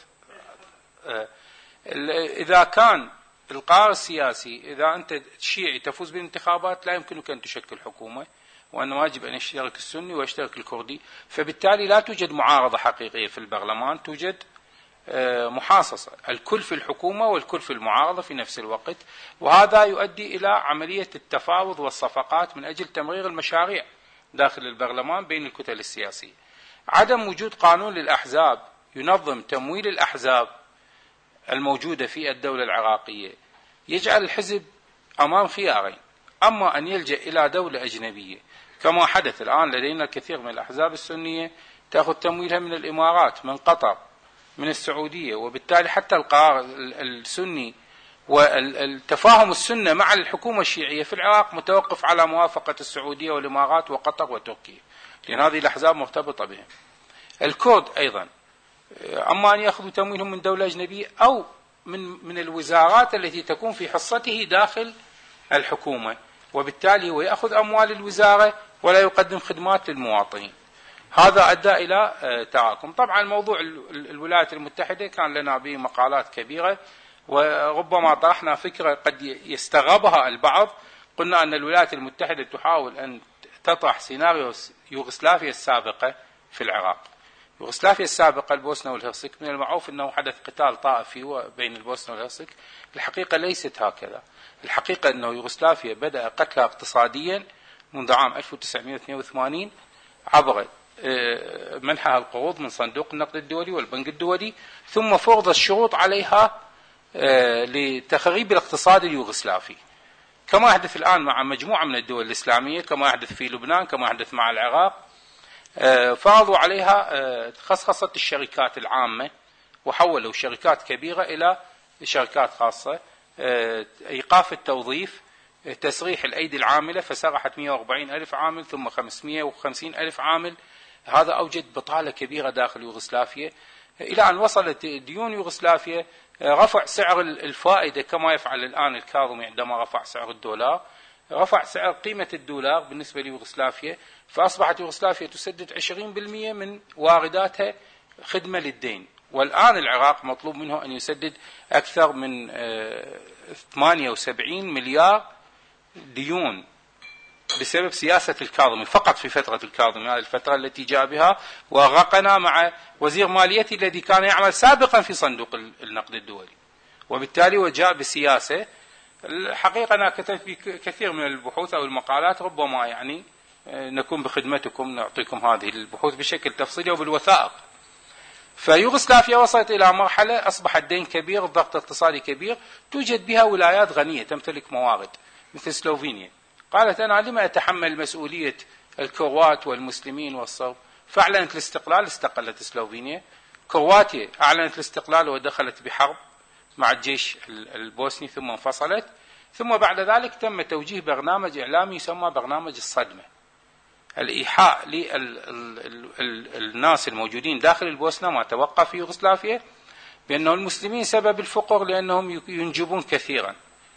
إذا كان القرار السياسي، إذا أنت شيعي تفوز بالانتخابات لا يمكنك أن تشكل حكومة، وأن واجب أن يشترك السني ويشترك الكردي، فبالتالي لا توجد معارضة حقيقية في البرلمان، توجد محاصصة، الكل في الحكومة والكل في المعارضة في نفس الوقت. وهذا يؤدي إلى عملية التفاوض والصفقات من أجل تمرير المشاريع داخل البرلمان بين الكتل السياسية. عدم وجود قانون للأحزاب ينظم تمويل الأحزاب الموجودة في الدولة العراقية يجعل الحزب أمام خيارين: أما أن يلجأ إلى دولة أجنبية كما حدث الآن، لدينا الكثير من الأحزاب السنية تأخذ تمويلها من الإمارات، من قطر، من السعودية، وبالتالي حتى القرار السني والتفاهم السنة مع الحكومة الشيعية في العراق متوقف على موافقة السعودية والإمارات وقطر وتركيا، لأن هذه الأحزاب مرتبطة بهم. الكرد أيضا، أما أن يأخذوا تمويلهم من دولة أجنبية أو من من الوزارات التي تكون في حصته داخل الحكومة، وبالتالي هو يأخذ أموال الوزارة ولا يقدم خدمات للمواطنين. هذا أدى إلى تراكم. طبعا موضوع الولايات المتحدة كان لنا به مقالات كبيرة، وربما طرحنا فكرة قد يستغربها البعض. قلنا أن الولايات المتحدة تحاول أن تطرح سيناريو يوغسلافيا السابقة في العراق. يوغسلافيا السابقة البوسنة والهرسك، من المعروف أنه حدث قتال طائفي بين البوسنة والهرسك. الحقيقة ليست هكذا. الحقيقة أنه يوغسلافيا بدأ قتلها اقتصاديا منذ عام ألف وتسعمائة واثنين وثمانين عبر منحها القروض من صندوق النقد الدولي والبنك الدولي، ثم فرض الشروط عليها لتخريب الاقتصاد اليوغسلافي، كما يحدث الآن مع مجموعة من الدول الإسلامية، كما يحدث في لبنان، كما يحدث مع العراق. فرضوا عليها خصخصة الشركات العامة وحولوا شركات كبيرة إلى شركات خاصة، إيقاف التوظيف، تسريح الأيدي العاملة، فسرحت مئة وأربعين ألف عامل ثم خمسمائة وخمسين ألف عامل. هذا أوجد بطالة كبيرة داخل يوغسلافيا، إلى أن وصلت ديون يوغسلافيا رفع سعر الفائدة كما يفعل الآن الكاظمي عندما رفع سعر الدولار، رفع سعر قيمة الدولار بالنسبة ليوغسلافيا، فأصبحت يوغسلافيا تسدد عشرين بالمئة من وارداتها خدمة للدين. والآن العراق مطلوب منه أن يسدد أكثر من ثمانية وسبعين مليار ديون بسبب سياسة الكاظمي فقط في فترة الكاظمي، هذه الفترة التي جاء بها وغرقنا مع وزير ماليته الذي كان يعمل سابقا في صندوق النقد الدولي، وبالتالي وجاء بسياسة. الحقيقة أنا كتبت في كثير من البحوث أو المقالات، ربما يعني نكون بخدمتكم نعطيكم هذه البحوث بشكل تفصيلي وبالوثائق. فيوغسلافيا وصلت إلى مرحلة أصبح الدين كبير، الضغط الاقتصادي كبير، توجد بها ولايات غنية تمتلك موارد مثل سلوفينيا. قالت أنا لما أتحمل مسؤولية الكروات والمسلمين والصرب؟ فأعلنت الاستقلال، استقلت سلوفينيا. كرواتيا أعلنت الاستقلال ودخلت بحرب مع الجيش البوسني ثم انفصلت. ثم بعد ذلك تم توجيه برنامج إعلامي يسمى برنامج الصدمة، الإيحاء للناس الموجودين داخل البوسنة ما توقع في يوغسلافيا بأنه المسلمين سبب الفقر لأنهم ينجبون كثيرا.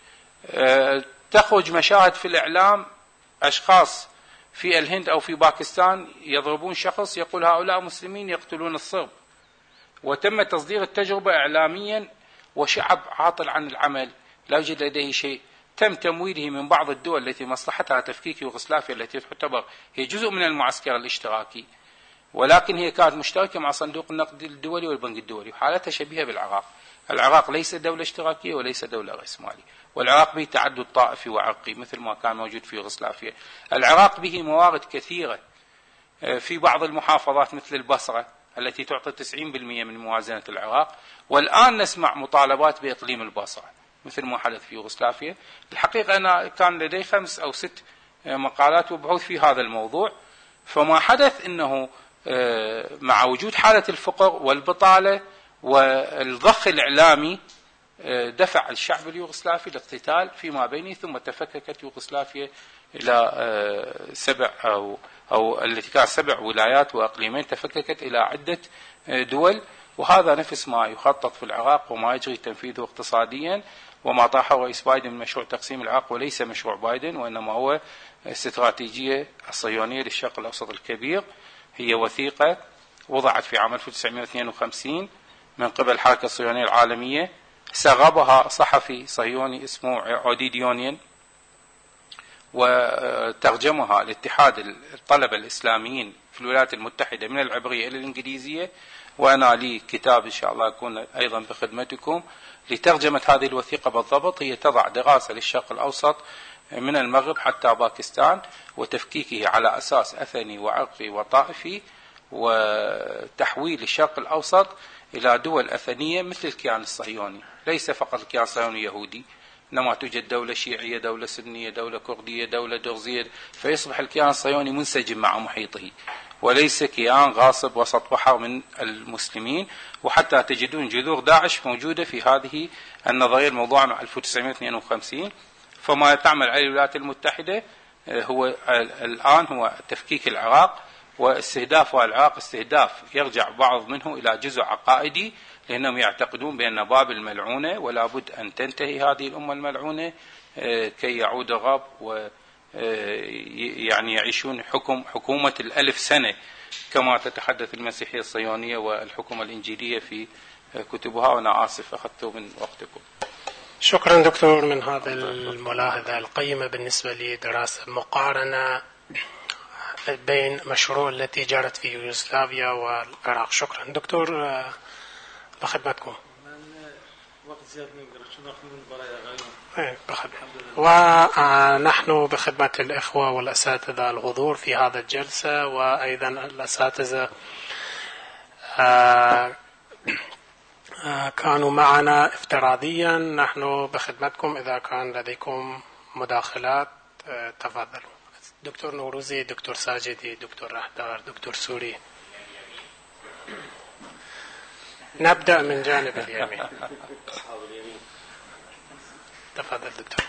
تخرج مشاهد في الإعلام، أشخاص في الهند أو في باكستان يضربون شخص يقول هؤلاء مسلمين يقتلون الصرب، وتم تصدير التجربة إعلاميا، وشعب عاطل عن العمل لا يوجد لديه شيء. تم تمويله من بعض الدول التي مصلحتها تفكيك يوغسلافيا التي تعتبر هي جزء من المعسكر الاشتراكي، ولكن هي كانت مشتركة مع صندوق النقد الدولي والبنك الدولي، وحالتها شبيهة بالعراق. العراق ليس دولة اشتراكية وليس دولة رأسمالية، والعراق به تعدد طائفي وعرقي مثل ما كان موجود في يوغسلافيا. العراق به موارد كثيرة في بعض المحافظات مثل البصرة التي تعطي تسعين بالمئة من موازنة العراق، والآن نسمع مطالبات بإقليم البصرة مثل ما حدث في يوغسلافيا. الحقيقة أنا كان لدي خمس أو ست مقالات وبحوث في هذا الموضوع. فما حدث أنه مع وجود حالة الفقر والبطالة والضخ الإعلامي دفع الشعب اليوغوسلافي للاقتتال فيما بينه، ثم تفككت يوغوسلافيا إلى سبع أو أو التي كانت سبع ولايات وأقليمين تفككت إلى عدة دول. وهذا نفس ما يخطط في العراق وما يجري تنفيذه اقتصاديا، وما طرحه رئيس بايدن من مشروع تقسيم العراق، وليس مشروع بايدن وإنما هو استراتيجية الصهيونية للشرق الأوسط الكبير. هي وثيقة وضعت في عام ألف وتسعمائة واثنين وخمسين من قبل الحركة الصهيونية العالمية، سربها صحفي صهيوني اسمه عوديد يونين، وترجمها لاتحاد الطلبة الإسلاميين في الولايات المتحدة من العبرية إلى الإنجليزية. وأنا لي كتاب إن شاء الله يكون أيضا بخدمتكم لترجمة هذه الوثيقة بالضبط. هي تضع دراسة للشرق الأوسط من المغرب حتى باكستان، وتفكيكه على أساس أثني وعرقي وطائفي، وتحويل الشرق الأوسط إلى دول أثنية مثل الكيان الصهيوني. ليس فقط الكيان الصهيوني يهودي، إنما توجد دولة شيعية، دولة سنية، دولة كردية، دولة درزية، فيصبح الكيان الصهيوني منسجم مع محيطه وليس كيان غاصب وسط بحر من المسلمين. وحتى تجدون جذور داعش موجودة في هذه النظرية الموضوعة مع ألف وتسعمائة واثنين وخمسين. فما تعمل عليه الولايات المتحدة هو الآن هو تفكيك العراق واستهداف العراق، استهداف يرجع بعض منه إلى جزء عقائدي، لأنهم يعتقدون بأن بابل ملعونة ولا بد أن تنتهي هذه الأمة الملعونة كي يعود الرب و يعني يعيشون حكم حكومة الألف سنة كما تتحدث المسيحية الصهيونية والحكومة الإنجيلية في كتبها. وأنا آسف أخذت من وقتكم. شكرا دكتور من هذه الملاحظة القيمة بالنسبة لدراسة مقارنة بين مشروع التي جرت في يوغوسلافيا والعراق. شكرا دكتور، بخدمتكم. ونحن بخدمة الإخوة والأساتذة الحضور في هذا الجلسة، وأيضا الأساتذة كانوا معنا افتراضيا. نحن بخدمتكم، إذا كان لديكم مداخلات تفضلوا. دكتور نوروزي، دكتور ساجدي، دكتور رهدار، دكتور سوري. نبدأ من جانب اليمين. تفضل دكتور.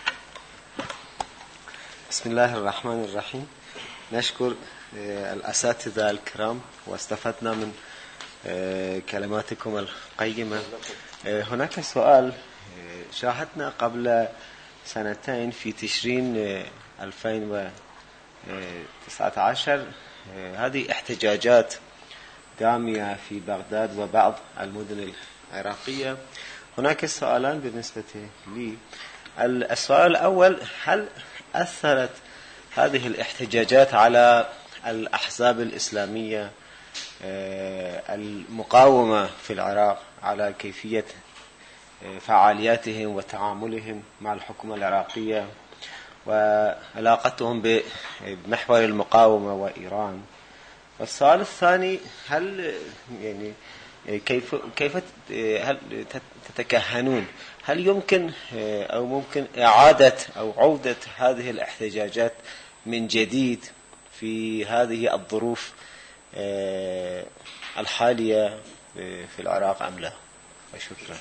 بسم الله الرحمن الرحيم. نشكر الأساتذة الكرام واستفدنا من كلماتكم القيمة. هناك سؤال شاهدنا قبل سنتين في تشرين ألفين وتسعة عشر هذه احتجاجات دامية في بغداد وبعض المدن العراقية. هناك سؤالان بالنسبة لي. السؤال الأول: هل أثرت هذه الاحتجاجات على الأحزاب الإسلامية المقاومة في العراق على كيفية فعالياتهم وتعاملهم مع الحكومة العراقية وعلاقتهم بمحور المقاومة وإيران؟ والسؤال الثاني: هل يعني كيف كيف هل تتكهنون هل يمكن أو ممكن إعادة أو عودة هذه الاحتجاجات من جديد في هذه الظروف الحالية في العراق أم لا؟ وشكرا.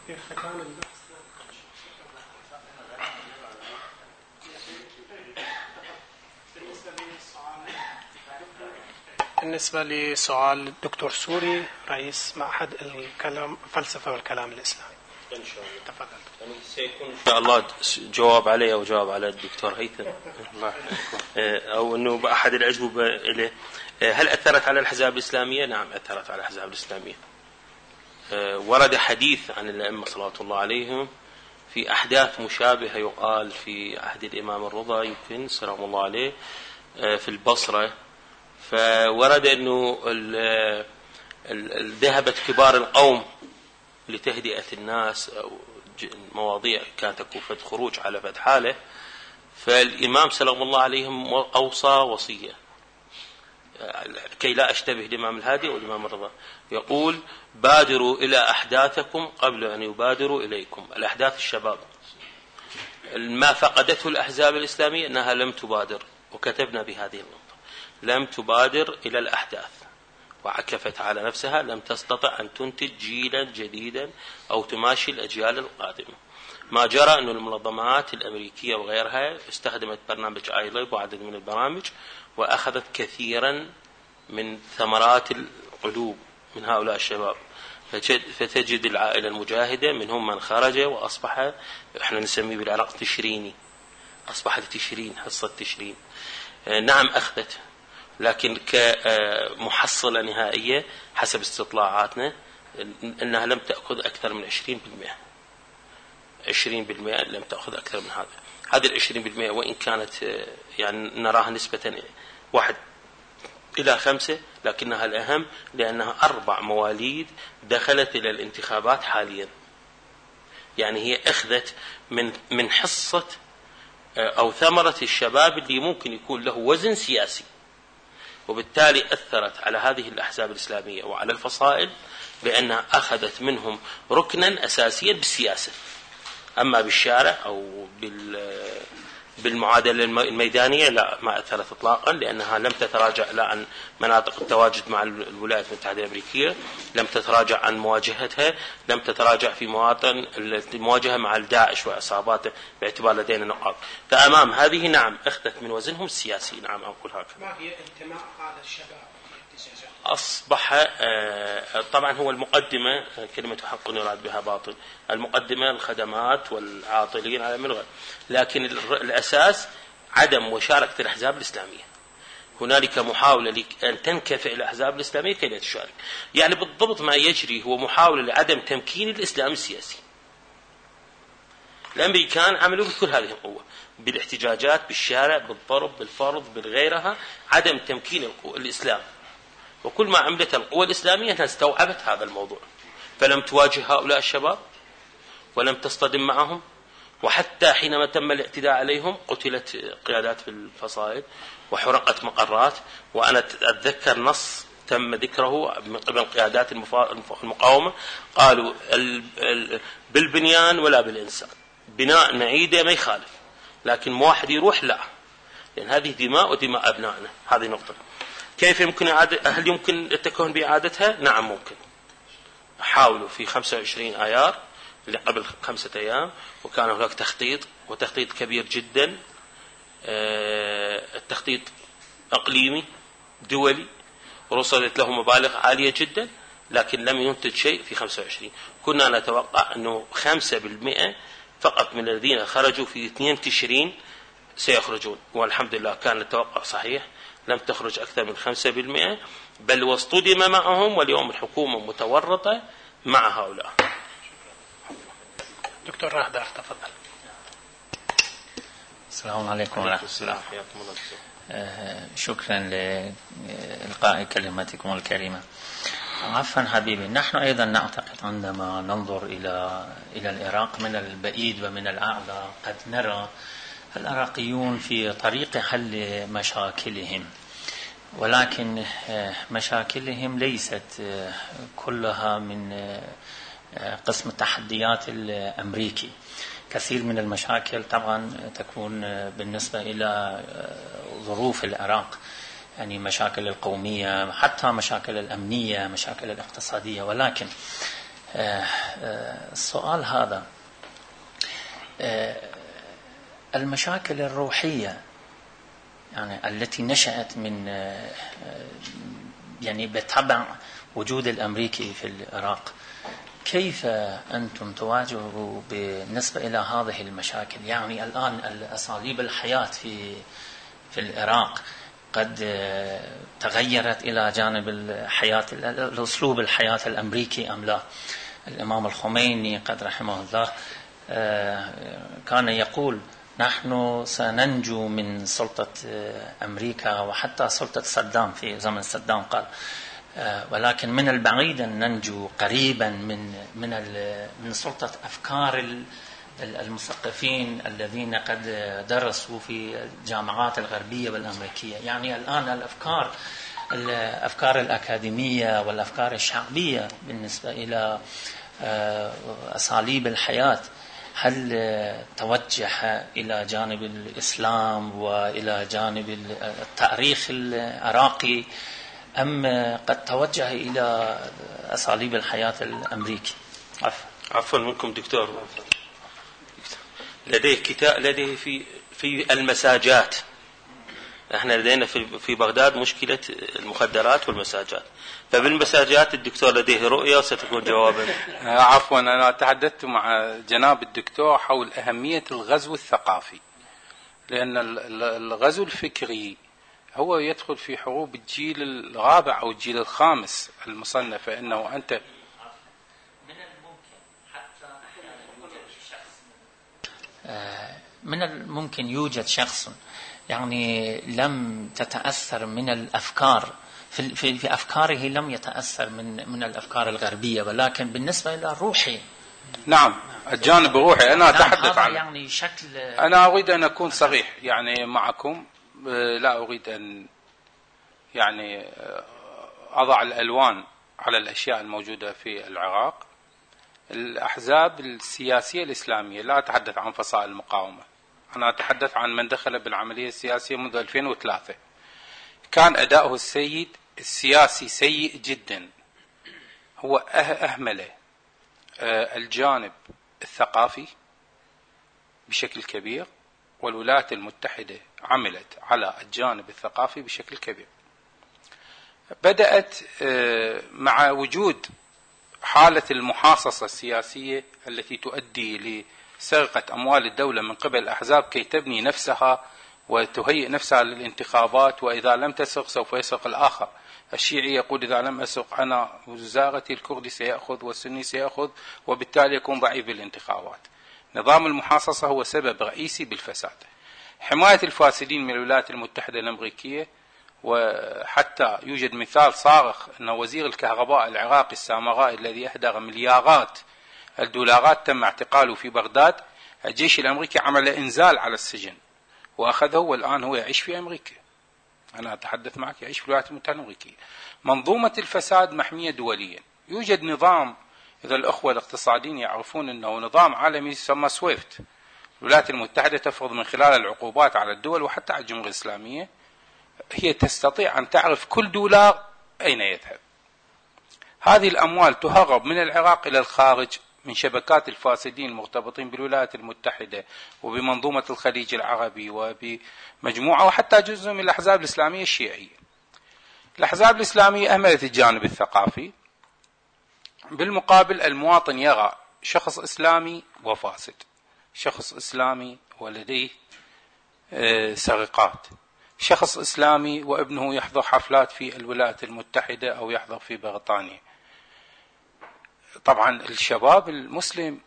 بالنسبة لسؤال الدكتور سوري رئيس معهد الكلام الفلسفة والكلام الإسلامي، إن شاء الله تفضل. يعني سيكون إن شاء الله جواب عليه أو جواب على الدكتور هيثم أو أنه بأحد الأجوبة إليه. هل أثرت على الأحزاب الإسلامية؟ نعم، أثرت على الأحزاب الإسلامية. ورد حديث عن الأئمة صلوات الله عليهم في أحداث مشابهة يقال في عهد الإمام الرضا يمكن سلام الله عليه في البصرة. فورد أنه ذهبت كبار القوم لتهدئة الناس أو مواضيع كانت تكون خروج على فد حالة، فالإمام سلام الله عليهم أوصى وصية كي لا أشتبه الإمام الهادي والإمام الرضا، يقول: بادروا إلى أحداثكم قبل أن يبادروا إليكم. الأحداث الشباب، ما فقدته الأحزاب الإسلامية أنها لم تبادر، وكتبنا بهذه النقطة: لم تبادر إلى الأحداث وعكفت على نفسها، لم تستطع أن تنتج جيلا جديدا أو تماشي الأجيال القادمة. ما جرى أن المنظمات الأمريكية وغيرها استخدمت برنامج آي ليب وعدد من البرامج وأخذت كثيرا من ثمرات القلوب من هؤلاء الشباب، فتجد العائلة المجاهدة منهم من خرج وأصبح، احنا نسميه بالعراق تشريني، أصبحت تشرين، حصة تشرين. نعم أخذت، لكن كمحصلة نهائية حسب استطلاعاتنا أنها لم تأخذ أكثر من عشرين بالمئة. عشرين بالمئة لم تأخذ أكثر من هذا. هذه العشرين بالمئة وإن كانت يعني نراها نسبة واحد إلى خمسة، لكنها الأهم لأنها أربع مواليد دخلت إلى الانتخابات حاليا. يعني هي أخذت من من حصة أو ثمرة الشباب اللي ممكن يكون له وزن سياسي، وبالتالي أثرت على هذه الأحزاب الإسلامية وعلى الفصائل بأنها أخذت منهم ركنا أساسيا بالسياسة. أما بالشارع أو بالمعادلة الميدانية لا، ما أثرت إطلاقا، لأنها لم تتراجع لا عن مناطق التواجد مع الولايات المتحدة الأمريكية، لم تتراجع عن مواجهتها، لم تتراجع في مواطن المواجهة مع الداعش وعصاباته، باعتبار لدينا نقاط. فأمام هذه نعم أخذت من وزنهم السياسي. نعم أقول هكذا. ما هي انتماء هذا الشباب؟ أصبح طبعا هو المقدمة، كلمة حق يراد بها باطل، المقدمة الخدمات والعاطلين على من غير، لكن الأساس عدم مشاركة الأحزاب الإسلامية. هنالك محاولة أن تنكفئ الأحزاب الإسلامية كي لا تشارك. يعني بالضبط ما يجري هو محاولة لعدم تمكين الإسلام السياسي. الأمريكان عملوا بكل هذه القوة، بالاحتجاجات بالشارع، بالضرب، بالفرض، بالغيرها، عدم تمكين الإسلام. وكل ما عملت القوى الإسلامية أنها استوعبت هذا الموضوع، فلم تواجه هؤلاء الشباب ولم تصطدم معهم، وحتى حينما تم الاعتداء عليهم قتلت قيادات في الفصائل وحرقت مقرات. وأنا أتذكر نص تم ذكره من قبل قيادات المقاومة، قالوا بالبنيان ولا بالإنسان، بناء نعيده ما يخالف، لكن واحد يروح لا، لأن هذه دماء ودماء أبنائنا. هذه نقطة. كيف يمكن إعادة؟ هل يمكن التكهن بإعادتها؟ نعم ممكن. حاولوا في خمسة وعشرين آيار اللي قبل خمسة أيام، وكان هناك تخطيط وتخطيط كبير جدا، التخطيط إقليمي دولي، ورصدت له مبالغ عالية جدا، لكن لم ينتج شيء في خمسة وعشرين. كنا نتوقع أنه خمسة بالمئة فقط من الذين خرجوا في اثنين تشرين سيخرجون، والحمد لله كان التوقع صحيح، لم تخرج أكثر من خمسة بالمئة، بل واصطدم معهم، واليوم الحكومة متورطة مع هؤلاء. دكتور راهدار تفضل. السلام عليكم ورحمة الله. شكرا لإلقاء كلمتكم الكريمة. عفوا حبيبي، نحن أيضا نعتقد عندما ننظر إلى إلى العراق من البعيد ومن الأعلى قد نرى العراقيون في طريق حل مشاكلهم، ولكن مشاكلهم ليست كلها من قسم التحديات الأمريكي. كثير من المشاكل طبعا تكون بالنسبة إلى ظروف العراق، يعني مشاكل القومية، حتى مشاكل الأمنية، مشاكل الاقتصادية. ولكن السؤال هذا، المشاكل الروحية يعني التي نشأت من يعني بتبع وجود الأمريكي في العراق، كيف أنتم تواجهوا بالنسبة إلى هذه المشاكل؟ يعني الآن الأساليب الحياة في في العراق قد تغيرت إلى جانب الحياة، الأسلوب الحياة الأمريكي أم لا؟ الإمام الخميني قد رحمه الله كان يقول نحن سننجو من سلطة أمريكا وحتى سلطة صدام في زمن صدام قال، ولكن من البعيد أن ننجو قريبا من من من سلطة أفكار المثقفين الذين قد درسوا في الجامعات الغربية والأمريكية. يعني الآن الأفكار الأفكار الأكاديمية والأفكار الشعبية بالنسبة إلى أساليب الحياة هل توجه إلى جانب الإسلام وإلى جانب التاريخ العراقي أم قد توجه إلى أساليب الحياة الأمريكي؟ عفوا عفوا منكم دكتور. لديه كتاب، لديه في في المساجات. احنا لدينا في في بغداد مشكلة المخدرات والمساجات، فبالمساجات الدكتور لديه رؤية وستكون جوابا. عفوا أنا تحدثت مع جناب الدكتور حول أهمية الغزو الثقافي، لأن الغزو الفكري هو يدخل في حروب الجيل الرابع أو الجيل الخامس المصنفة. أنه أنت من الممكن يوجد شخص يعني لم تتأثر من الأفكار، في, في, في أفكاره لم يتأثر من من الأفكار الغربية، ولكن بالنسبة إلى روحي. نعم، الجانب الروحي أنا أتحدث عنه. يعني شكل أنا أريد أن أكون صريح يعني معكم، لا أريد أن يعني أضع الألوان على الأشياء الموجودة في العراق. الأحزاب السياسية الإسلامية، لا أتحدث عن فصائل المقاومة، أنا أتحدث عن من دخل بالعملية السياسية منذ ألفين وثلاثة، كان أداؤه السيد السياسي سيء جدا. هو أهمل الجانب الثقافي بشكل كبير، والولايات المتحدة عملت على الجانب الثقافي بشكل كبير. بدأت مع وجود حالة المحاصصة السياسية التي تؤدي لسرقة أموال الدولة من قبل الأحزاب كي تبني نفسها وتهيئ نفسها للانتخابات، وإذا لم تسرق سوف يسرق الآخر. الشيعي يقول إذا لم أسرق أنا وزارتي الكردي سيأخذ والسني سيأخذ، وبالتالي يكون ضعيف بالانتخابات. نظام المحاصصة هو سبب رئيسي بالفساد. حماية الفاسدين من الولايات المتحدة الأمريكية، وحتى يوجد مثال صارخ أن وزير الكهرباء العراقي السامرائي الذي أهدر مليارات الدولارات تم اعتقاله في بغداد، الجيش الأمريكي عمل إنزال على السجن وأخذه، والآن هو يعيش في أمريكا. أنا أتحدث معك يعيش في الولايات المتحدة الأمريكية. منظومة الفساد محمية دوليا. يوجد نظام، إذا الأخوة الاقتصاديين يعرفون أنه نظام عالمي يسمى سويفت. الولايات المتحدة تفرض من خلال العقوبات على الدول وحتى على الجمهورية الإسلامية، هي تستطيع أن تعرف كل دولار أين يذهب. هذه الأموال تهرب من العراق إلى الخارج من شبكات الفاسدين المرتبطين بالولايات المتحدة وبمنظومة الخليج العربي وبمجموعة وحتى جزء من الأحزاب الإسلامية الشيعية. الأحزاب الإسلامية أهملت الجانب الثقافي، بالمقابل المواطن يرى شخص إسلامي وفاسد، شخص إسلامي ولديه سرقات، شخص إسلامي وابنه يحضر حفلات في الولايات المتحدة أو يحضر في بريطانيا. طبعا الشباب المسلم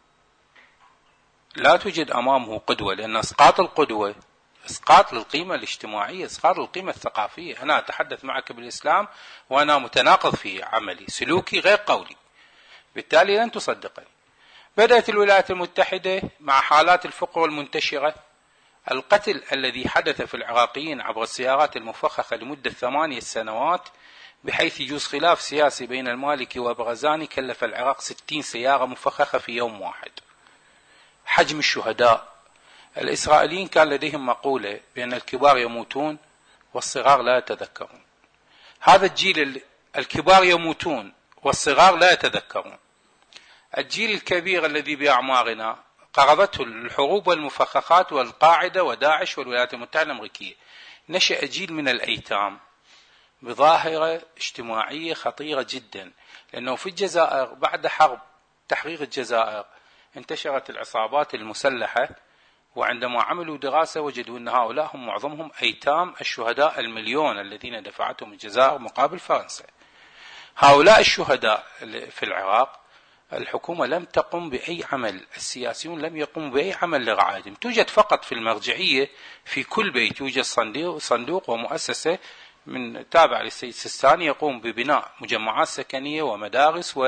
لا توجد أمامه قدوة، لأن إسقاط القدوة إسقاط للقيمة الاجتماعية، إسقاط للقيمة الثقافية. أنا أتحدث معك بالإسلام وأنا متناقض في عملي، سلوكي غير قولي، بالتالي لن تصدقني. بدأت الولايات المتحدة مع حالات الفقر المنتشرة، القتل الذي حدث في العراقيين عبر السيارات المفخخة لمدة ثمانية سنوات، بحيث يجوز خلاف سياسي بين المالكي وبرزاني كلف العراق ستين سيارة مفخخة في يوم واحد. حجم الشهداء، الإسرائيليين كان لديهم مقولة بأن الكبار يموتون والصغار لا يتذكرون. هذا الجيل الكبار يموتون والصغار لا يتذكرون. الجيل الكبير الذي بأعمارنا قرضته الحروب والمفخخات والقاعدة وداعش والولايات المتحدة الأمريكية، نشأ جيل من الأيتام بظاهرة اجتماعية خطيرة جدا. لأنه في الجزائر بعد حرب تحرير الجزائر انتشرت العصابات المسلحة، وعندما عملوا دراسة وجدوا أن هؤلاء هم معظمهم أيتام الشهداء المليون الذين دفعتهم الجزائر مقابل فرنسا. هؤلاء الشهداء في العراق الحكومة لم تقم بأي عمل، السياسيون لم يقوموا بأي عمل لرعايتهم. توجد فقط في المرجعية في كل بيت يوجد صندوق, صندوق ومؤسسة من تابع للسيد السيستاني يقوم ببناء مجمعات سكنية ومدارس،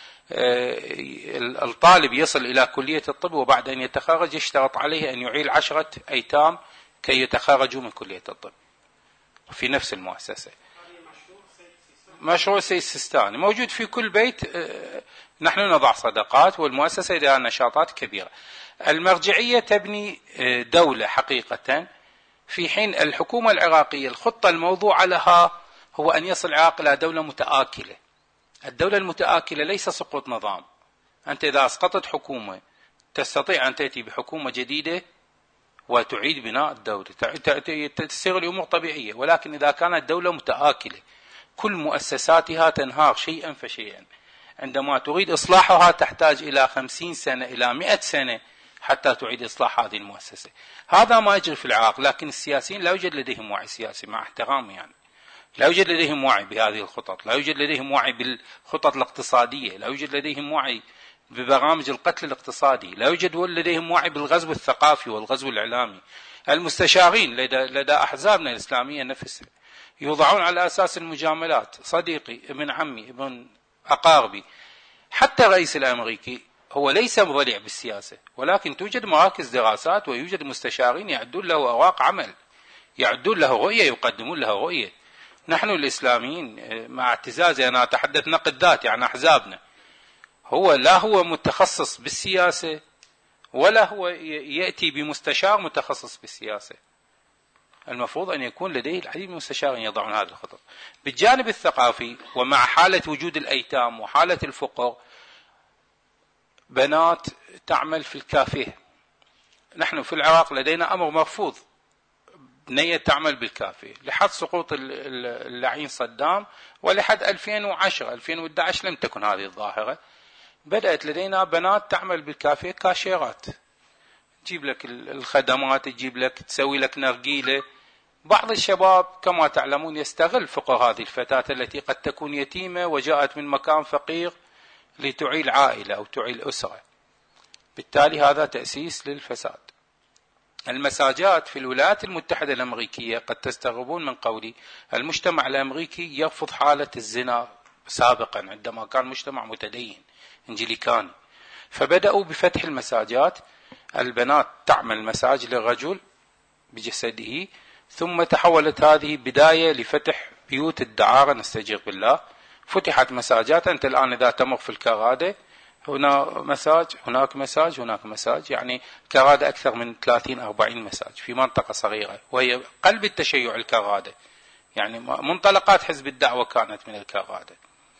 والطالب يصل إلى كلية الطب وبعد أن يتخرج يشترط عليه أن يعيل عشرة أيتام كي يتخرجوا من كلية الطب في نفس المؤسسة. مشروع السيد السيستاني موجود في كل بيت. نحن نضع صدقات والمؤسسة لها نشاطات كبيرة. المرجعية تبني دولة حقيقة، في حين الحكومة العراقية الخطة الموضوعة لها هو أن يصل العراق إلى دولة متآكلة. الدولة المتآكلة ليس سقوط نظام. أنت إذا أسقطت حكومة تستطيع أن تأتي بحكومة جديدة وتعيد بناء الدولة، تصير الأمور طبيعية. ولكن إذا كانت دولة متآكلة كل مؤسساتها تنهار شيئا فشيئا، عندما تريد إصلاحها تحتاج إلى خمسين سنة إلى مئة سنة حتى تعيد إصلاح هذه المؤسسة. هذا ما يجري في العراق، لكن السياسيين لا يوجد لديهم وعي سياسي، مع احترامي يعني لا يوجد لديهم وعي بهذه الخطط، لا يوجد لديهم وعي بالخطط الاقتصادية، لا يوجد لديهم وعي ببرامج القتل الاقتصادي، لا يوجد لديهم وعي بالغزو الثقافي والغزو الإعلامي. المستشارين لدى, لدى أحزابنا الإسلامية نفسها يوضعون على أساس المجاملات. صديقي، ابن عمي، ابن أقاربي، حتى الرئيس الأمريكي هو ليس مضلع بالسياسة، ولكن توجد مراكز دراسات ويوجد مستشارين يعدون له أوراق عمل، يعدون له رؤية، يقدمون له رؤية. نحن الإسلاميين مع اعتزازي أنا أتحدث نقد ذاتي عن أحزابنا، هو لا هو متخصص بالسياسة ولا هو يأتي بمستشار متخصص بالسياسة. المفروض أن يكون لديه العديد من المستشارين يضعون هذه الخطط. بالجانب الثقافي ومع حالة وجود الأيتام وحالة الفقر، بنات تعمل في الكافيه. نحن في العراق لدينا أمر مرفوض، بنية تعمل بالكافيه لحد سقوط اللعين صدام، ولحد ألفين وعشرة ألفين وأحد عشر لم تكن هذه الظاهرة. بدأت لدينا بنات تعمل بالكافيه كاشيرات، تجيب لك الخدمات، تجيب لك، تسوي لك نرجيلة. بعض الشباب كما تعلمون يستغل فقر هذه الفتاة التي قد تكون يتيمة وجاءت من مكان فقير لتعيل عائلة أو تعيل أسرة. بالتالي هذا تأسيس للفساد. المساجات في الولايات المتحدة الأمريكية، قد تستغربون من قولي، المجتمع الأمريكي يرفض حالة الزنا سابقا عندما كان مجتمع متدين انجليكاني، فبدأوا بفتح المساجات. البنات تعمل مساج للرجل بجسده، ثم تحولت هذه بداية لفتح بيوت الدعارة، نستجير بالله. فتحت مساجات، أنت الآن إذا تمر في الكرادة هنا مساج، هناك مساج، هناك مساج، يعني كرادة أكثر من ثلاثين أربعين مساج في منطقة صغيرة، وهي قلب التشيع الكرادة، يعني منطلقات حزب الدعوة كانت من الكرادة.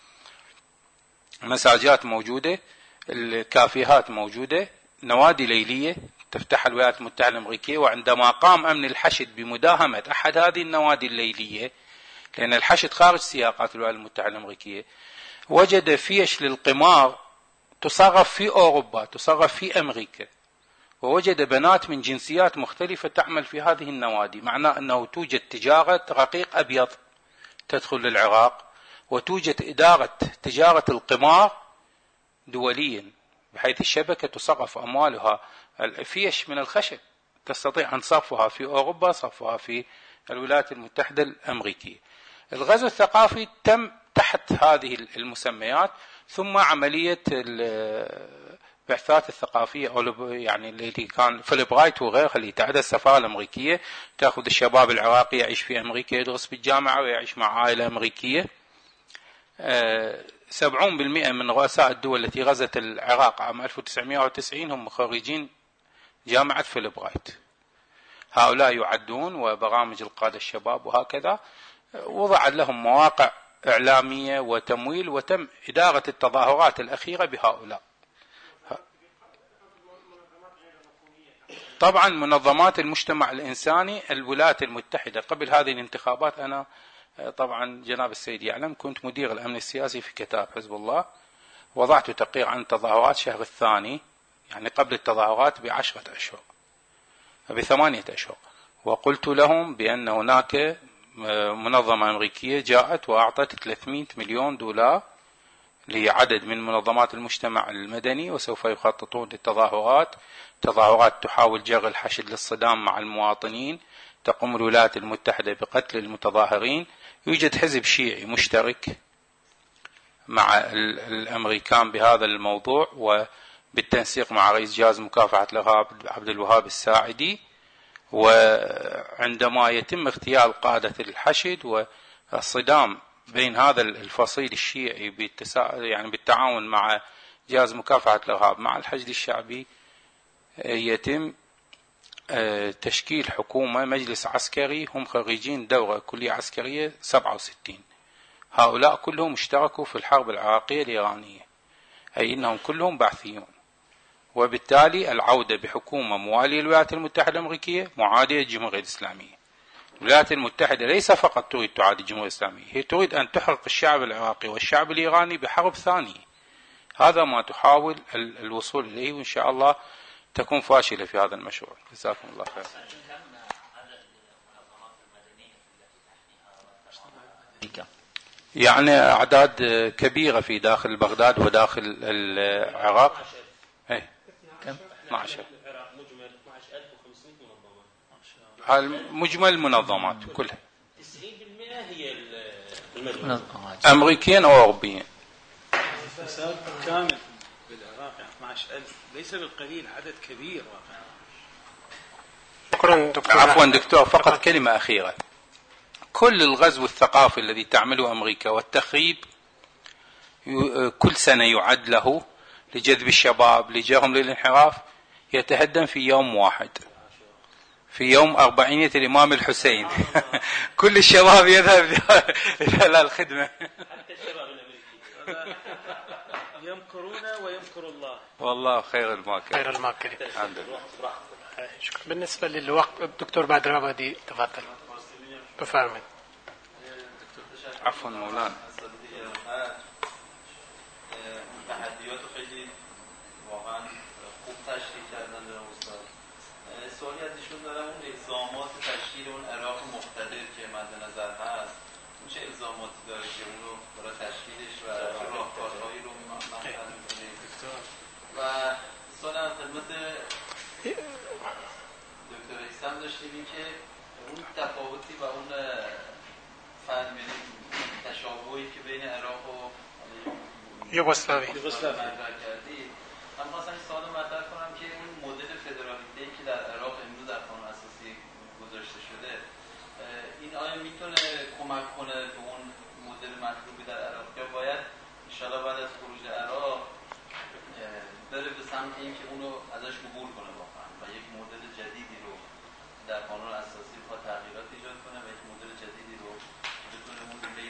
مساجات موجودة، الكافيهات موجودة، نوادي ليلية تفتح الولايات المتحدة الأمريكية. وعندما قام أمن الحشد بمداهمة أحد هذه النوادي الليلية، لأن الحشد خارج سياقات الولايات المتحدة الأمريكية، وجد فيش للقمار تصرف في أوروبا، تصرف في أمريكا، ووجد بنات من جنسيات مختلفة تعمل في هذه النوادي. معناه أنه توجد تجارة رقيق أبيض تدخل للعراق، وتوجد إدارة تجارة القمار دوليا، بحيث الشبكة تصرف أموالها الفيش من الخشب، تستطيع أن صرفها في أوروبا، صرفها في الولايات المتحدة الأمريكية. الغزو الثقافي تم تحت هذه المسميات، ثم عملية البعثات الثقافية، أو يعني التي كان فيلبرايت وغيرها اللي تعدى السفارة الأمريكية، تأخذ الشباب العراقي يعيش في أمريكا، يدرس بالجامعة ويعيش مع عائلة أمريكية. سبعون بالمئة من رؤساء الدول التي غزت العراق عام ألف وتسعمئة وتسعين هم خريجين جامعة فيلبرايت. هؤلاء يعدون، وبرامج القادة الشباب وهكذا وضع لهم مواقع إعلامية وتمويل، وتم إدارة التظاهرات الأخيرة بهؤلاء. طبعا منظمات المجتمع الإنساني، الولايات المتحدة قبل هذه الانتخابات، أنا طبعا جناب السيد يعلم كنت مدير الأمن السياسي في كتاب حزب الله، وضعت تقرير عن التظاهرات شهر الثاني، يعني قبل التظاهرات بعشرة أشهر بثمانية أشهر، وقلت لهم بأن هناك منظمة أمريكية جاءت وأعطت ثلاثمئة مليون دولار لعدد من منظمات المجتمع المدني، وسوف يخططون للتظاهرات، تظاهرات تحاول جر الحشد للصدام مع المواطنين، تقوم الولايات المتحدة بقتل المتظاهرين. يوجد حزب شيعي مشترك مع الأمريكان بهذا الموضوع، وبالتنسيق مع رئيس جهاز مكافحة الإرهاب عبد الوهاب الساعدي. وعندما يتم اغتيال قادة الحشد والصدام بين هذا الفصيل الشيعي بالتسا... يعني بالتعاون مع جهاز مكافحة الإرهاب مع الحشد الشعبي، يتم تشكيل حكومة مجلس عسكري هم خريجين دورة كلية عسكرية سبعة وستين. هؤلاء كلهم اشتركوا في الحرب العراقية الإيرانية، أي أنهم كلهم بعثيون، وبالتالي العودة بحكومة موالية للولايات المتحدة الأمريكية معادية للجمهورية الإسلامية. الولايات المتحدة ليس فقط تريد تعادي الجمهورية الإسلامية، هي تريد أن تحرق الشعب العراقي والشعب الإيراني بحرب ثانية. هذا ما تحاول الوصول إليه، وإن شاء الله تكون فاشلة في هذا المشروع. جزاكم الله خير. يعني أعداد كبيرة في داخل بغداد وداخل العراق. ايه كم؟ اثنا عشر. مجمل المنظمات كلها تسعين بالمئة هي المنظمات أمريكيين أو أوروبيين. الفساد كامل بالعراق اثنا عشر ألف، ليس بالقليل، عدد كبير واقعا. شكرا دكتور. عفوا دكتور، فقط كلمة أخيرة. كل الغزو الثقافي الذي تعمله أمريكا والتخريب كل سنة يعد له لجذب الشباب لجرهم للانحراف يتهدم في يوم واحد، في يوم أربعينية الإمام الحسين. كل الشباب يذهب إلى الخدمة. حتى الشباب الأمريكي يمكرون ويمكر الله. والله خير الماكر. خير الماكر. الحمد لله. شكرا. بالنسبة للوقت الدكتور بدر عبادي تفضل. بفرمایید. عفوا مولانا. تحدیات خیلی واقعا خوب تشریح کردن در استاد. سوالی از ایشون دارم، اون الزامات تشکیل اون عراق مقتدر که مد نظر هست، اون چه الزاماتی داره که اون رو برای تشکیلش و راهکارهایی رو مطرح می‌کنه؟ و سوال از خدمت دکتر ایسم داشتیم این که اون تفاوتی و اون فهم تشابهی که بین عراق و یوگسلاوی مطرح کردید، من خواستم این سوال مطرح کنم که اون مدل فدرالیته که در عراق امروز در قانون اساسی گذاشته شده، این آیا میتونه کمک کنه به اون مدل مطلوبی در عراق، یا باید انشاءالله بعد از خروج عراق بره به سمت اینکه اونو ازش عبور کنه واقعا و یک مدل جدیدی رو در قانون اساسی با تغییرات ایجاد کنه و یک مدل جدیدی رو بتونه اون بین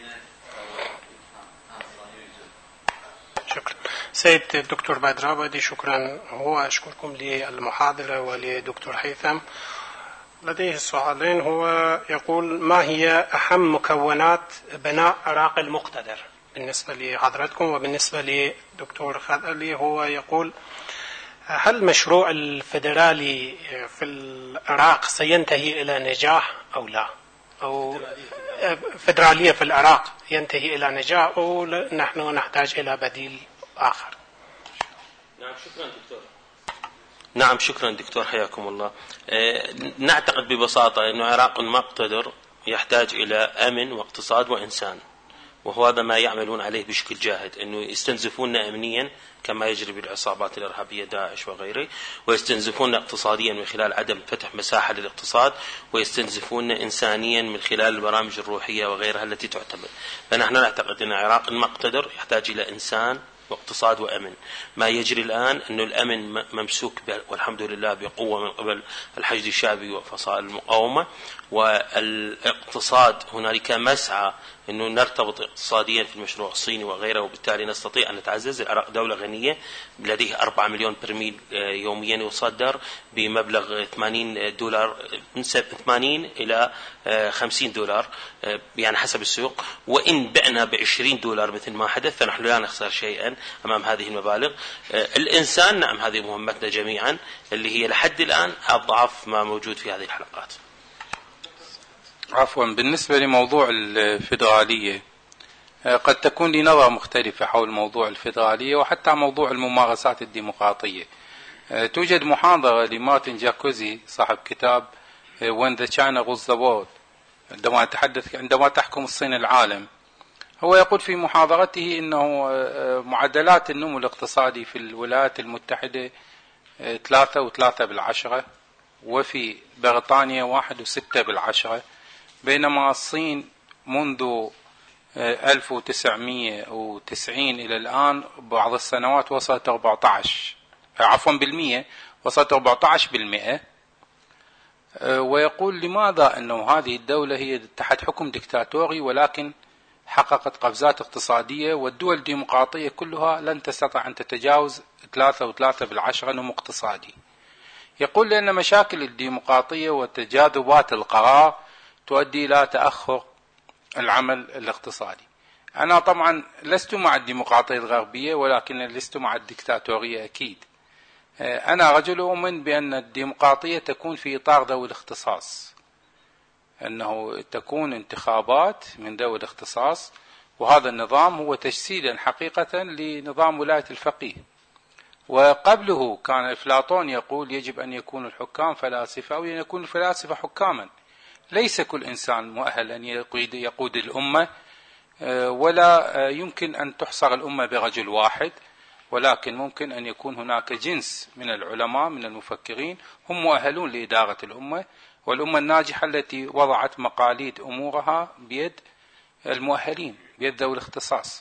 همسانی ایجاد کنه. شكرا. سيد الدكتور بدر عبادي، شكرا. هو أشكركم للمحاضرة ولدكتور هيثم. لديه سؤالين. هو يقول: ما هي أهم مكونات بناء عراق المقتدر بالنسبة لحضرتكم وبالنسبة لدكتور خذلي؟ هو يقول: هل مشروع الفيدرالي في العراق سينتهي إلى نجاح أو لا؟ أو فيدرالية في العراق ينتهي إلى نجاح أو نحن نحتاج إلى بديل آخر؟ نعم شكرا دكتور. نعم شكرا دكتور، حياكم الله. نعتقد ببساطة أن عراق مقتدر يحتاج إلى أمن واقتصاد وإنسان، وهو هذا ما يعملون عليه بشكل جاهد، أنه يستنزفون أمنيا كما يجري بالعصابات الإرهابية داعش وغيره، ويستنزفون اقتصاديا من خلال عدم فتح مساحة للاقتصاد، ويستنزفون إنسانيا من خلال البرامج الروحية وغيرها التي تعتمد. فنحن نعتقد أن العراق المقتدر يحتاج إلى إنسان واقتصاد وأمن. ما يجري الآن أنه الأمن ممسوك والحمد لله بقوة من قبل الحشد الشعبي وفصائل المقاومة، والاقتصاد هنالك مسعى أنه نرتبط اقتصاديا في المشروع الصيني وغيره، وبالتالي نستطيع أن نتعزز. العراق دولة غنية لديه أربعة مليون برميل يوميا يصدر بمبلغ ثمانين دولار، من ثمانين إلى خمسين دولار يعني حسب السوق، وإن بعنا بعشرين دولار مثل ما حدث فنحن لا نخسر شيئا أمام هذه المبالغ. الإنسان نعم هذه مهمتنا جميعا، اللي هي لحد الآن أضعف ما موجود في هذه الحلقات. عفوا، بالنسبة لموضوع الفيدرالية قد تكون لي نظرة مختلفة حول موضوع الفيدرالية وحتى موضوع الممارسات الديمقراطية. توجد محاضرة لمارتن جاكوزي صاحب كتاب When the China Rules the World، عندما يتحدث عندما تحكم الصين العالم. هو يقول في محاضرته إنه معدلات النمو الاقتصادي في الولايات المتحدة ثلاثة وثلاثة بالعشرة، وفي بريطانيا واحد وستة بالعشرة، بينما الصين منذ ألف وتسعمئة وتسعين إلى الآن بعض السنوات وصلت أربعة عشر عفوا بالمئة، وصلت أربعة عشر بالمئة. ويقول لماذا أنه هذه الدولة هي تحت حكم دكتاتوري ولكن حققت قفزات اقتصادية، والدول الديمقراطية كلها لن تستطيع أن تتجاوز ثلاثة وثلاثة بالعشرة نمو اقتصادي. يقول لأن مشاكل الديمقراطية وتجاذبات القرار تؤدي إلى تأخر العمل الاقتصادي. أنا طبعا لست مع الديمقراطية الغربية ولكن لست مع الدكتاتورية أكيد. أنا رجل أؤمن بأن الديمقراطية تكون في إطار ذوي الاختصاص، أنه تكون انتخابات من ذوي الاختصاص، وهذا النظام هو تجسيدا حقيقة لنظام ولاية الفقيه. وقبله كان أفلاطون يقول يجب أن يكون الحكام فلاسفة أو أن يكون الفلاسفة حكاما. ليس كل إنسان مؤهل أن يقود, يقود الأمة، ولا يمكن أن تحصر الأمة برجل واحد، ولكن ممكن أن يكون هناك جنس من العلماء من المفكرين هم مؤهلون لإدارة الأمة، والأمة الناجحة التي وضعت مقاليد أمورها بيد المؤهلين بيد ذوي الاختصاص.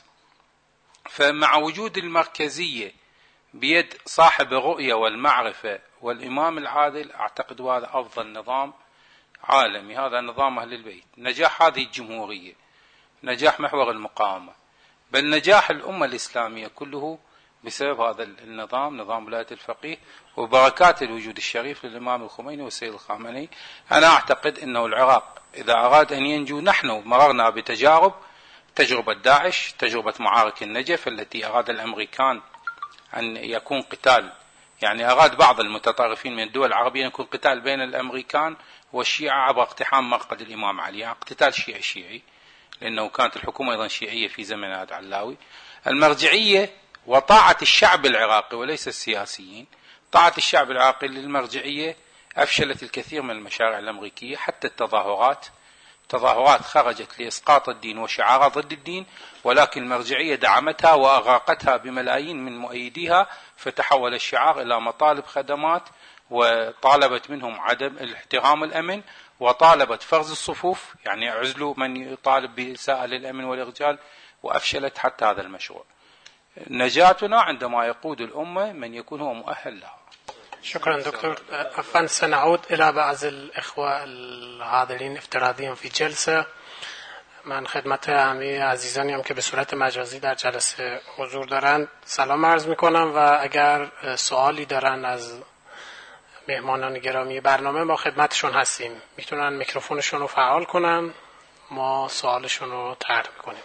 فمع وجود المركزية بيد صاحب الرؤية والمعرفة والإمام العادل، أعتقد هذا أفضل نظام عالمي، هذا نظام أهل البيت. نجاح هذه الجمهورية، نجاح محور المقاومة، بل نجاح الأمة الإسلامية كله بسبب هذا النظام، نظام ولاية الفقيه، وبركات الوجود الشريف للإمام الخميني والسيد الخامنئي. أنا أعتقد أنه العراق إذا أراد أن ينجو، نحن مررنا بتجارب، تجربة داعش، تجربة معارك النجف التي أراد الأمريكان أن يكون قتال، يعني أراد بعض المتطرفين من الدول العربية أن يكون قتال بين الأمريكان والشيعة عبر اقتحام مرقد الإمام علي، يعني قتال شيعي شيعي، لأنه كانت الحكومة أيضا شيعية في زمن هذا علاوي. المرجعية وطاعة الشعب العراقي وليس السياسيين، طاعة الشعب العراقي للمرجعية أفشلت الكثير من المشاريع الأمريكية، حتى التظاهرات تظاهرات خرجت لإسقاط الدين وشعارات ضد الدين، ولكن المرجعية دعمتها وأغاقتها بملايين من مؤيديها، فتحول الشعار إلى مطالب خدمات، وطالبت منهم عدم الاحترام الأمن، وطالبت فرز الصفوف، يعني عزلوا من يطالب بإساءة للأمن والإرجال، وأفشلت حتى هذا المشروع. نجاتنا عندما يقود الأمة من يكون هو مؤهل لها. شكرا دكتور. عفوا سنعود إلى بعض الإخوة الحاضرين افتراضيا في جلسة. من خدمت همه عزیزانی هم که به صورت مجازی در جلسه حضور دارند سلام عرض میکنم، و اگر سوالی دارن از مهمانان گرامی برنامه ما خدمتشون هستیم، میتونن میکروفونشون رو فعال کنن، ما سوالشون رو طرح میکنیم.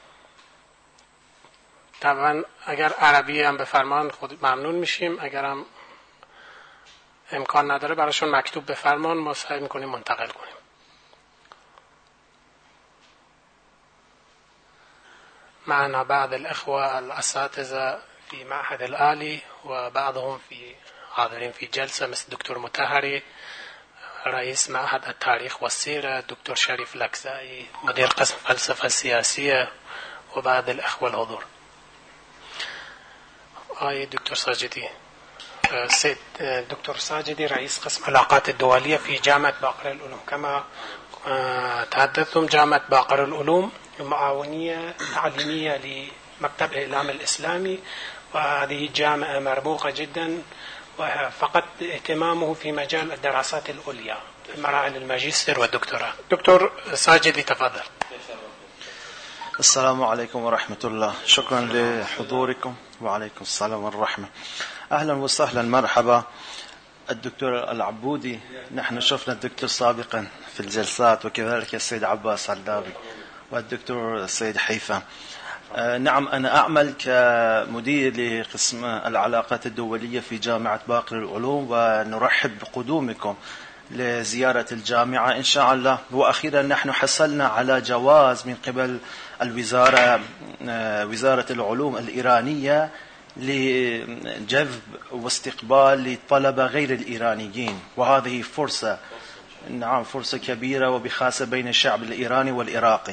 طبعا اگر عربی هم بفرمان خود ممنون میشیم، اگر هم امکان نداره براشون مکتوب بفرمان، ما سعی میکنیم منتقل کنیم. معنا بعض الأخوة الأساتذة في معهد الآلي، وبعضهم في حاضرين في جلسة مثل دكتور مطهري رئيس معهد التاريخ والسيرة، دكتور شريف لكزائي مدير قسم فلسفة السياسية، وبعض الأخوة الحضور. آي دكتور ساجدي سيد دكتور ساجدي رئيس قسم العلاقات الدولية في جامعة باقر العلوم. كما تحدثتم، جامعة باقر العلوم معاونية تعليمية لمكتب الإعلام الإسلامي، وهذه جامعة مرموقة جدا، وفقط اهتمامه في مجال الدراسات العليا، مراحل الماجستير والدكتوراه. دكتور ساجدي تفضل. السلام عليكم ورحمة الله، شكرا لحضوركم. وعليكم السلام والرحمة. أهلا وسهلا، مرحبا الدكتور العبودي. نحن شفنا الدكتور سابقا في الجلسات، وكذلك السيد عباس علاوي والدكتور السيد حيفا. آه نعم، أنا أعمل كمدير لقسم العلاقات الدولية في جامعة باقر العلوم، ونرحب بقدومكم لزيارة الجامعة إن شاء الله. وأخيرا نحن حصلنا على جواز من قبل الوزارة آه وزارة العلوم الإيرانية لجذب واستقبال للطلبة غير الإيرانيين، وهذه فرصة، نعم فرصة كبيرة وبخاصة بين الشعب الإيراني والعراقي.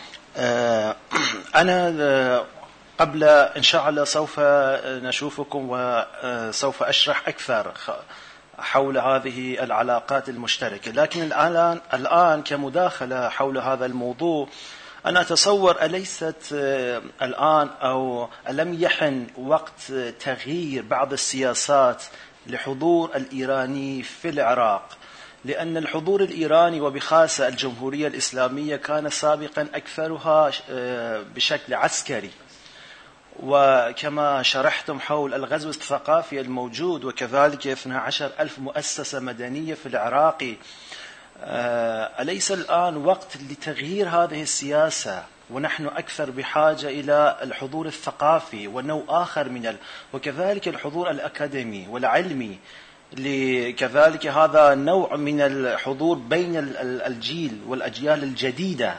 أنا قبل إن شاء الله سوف نشوفكم وسوف أشرح أكثر حول هذه العلاقات المشتركة، لكن الآن الآن كمداخلة حول هذا الموضوع، أنا أتصور أليست الآن أو ألم يحن وقت تغيير بعض السياسات لحضور الإيراني في العراق، لأن الحضور الإيراني وبخاصة الجمهورية الإسلامية كان سابقا أكثرها بشكل عسكري، وكما شرحتم حول الغزو الثقافي الموجود وكذلك اثني عشر ألف مؤسسة مدنية في العراق، أليس الآن وقت لتغيير هذه السياسة؟ ونحن أكثر بحاجة إلى الحضور الثقافي ونوع آخر من ال... وكذلك الحضور الأكاديمي والعلمي، كذلك هذا نوع من الحضور بين الجيل والأجيال الجديدة.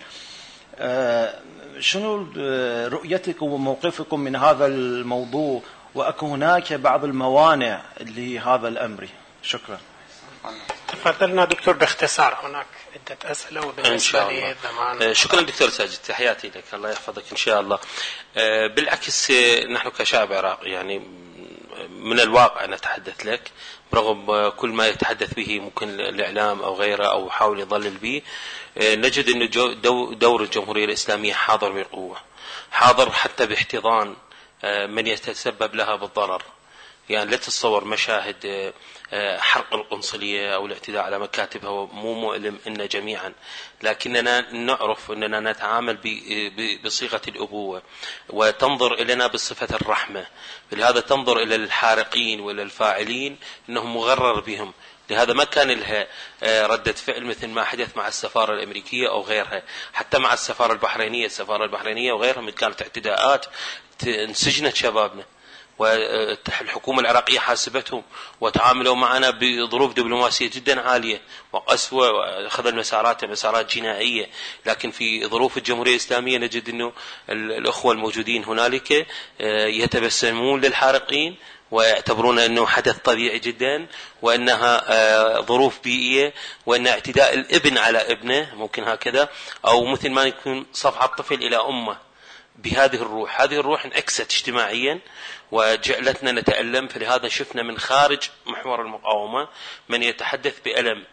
شنو رؤيتكم وموقفكم من هذا الموضوع، وأكو هناك بعض الموانع لهذا الأمر؟ شكرا. تفضلنا دكتور باختصار، هناك عدة أسئلة وبالنسبة لي الضمان. شكرا دكتور ساجد، تحياتي لك، الله يحفظك إن شاء الله. بالعكس نحن كشعب عراقي يعني من الواقع نتحدث لك، برغم كل ما يتحدث به ممكن الإعلام أو غيره أو حاول يضلل به، نجد أن دور الجمهورية الإسلامية حاضر بقوة، حاضر حتى باحتضان من يتسبب لها بالضرر. يعني لا تتصور مشاهد حرق القنصلية أو الاعتداء على مكاتبها مو مؤلم إن جميعا، لكننا نعرف أننا نتعامل بصيغة الأبوة، وتنظر إلينا بصفة الرحمة، لهذا تنظر إلى الحارقين وإلى الفاعلين أنهم مغرر بهم. لهذا ما كان لها ردة فعل مثل ما حدث مع السفارة الأمريكية أو غيرها، حتى مع السفارة البحرينية السفارة البحرينية وغيرها من كانت اعتداءات انسجنت شبابنا، والحكومة العراقية حاسبتهم وتعاملوا معنا بظروف دبلوماسية جدا عالية وقسوة، وأخذ المسارات مسارات جنائية. لكن في ظروف الجمهورية الإسلامية نجد أنه الأخوة الموجودين هنالك يتبسمون للحارقين ويعتبرون أنه حدث طبيعي جدا، وأنها ظروف بيئية، وأن اعتداء الابن على ابنه ممكن هكذا، أو مثل ما يكون صفع الطفل إلى أمه. بهذه الروح، هذه الروح انعكست اجتماعيا وجعلتنا نتألم. فلهذا شفنا من خارج محور المقاومة من يتحدث بألم،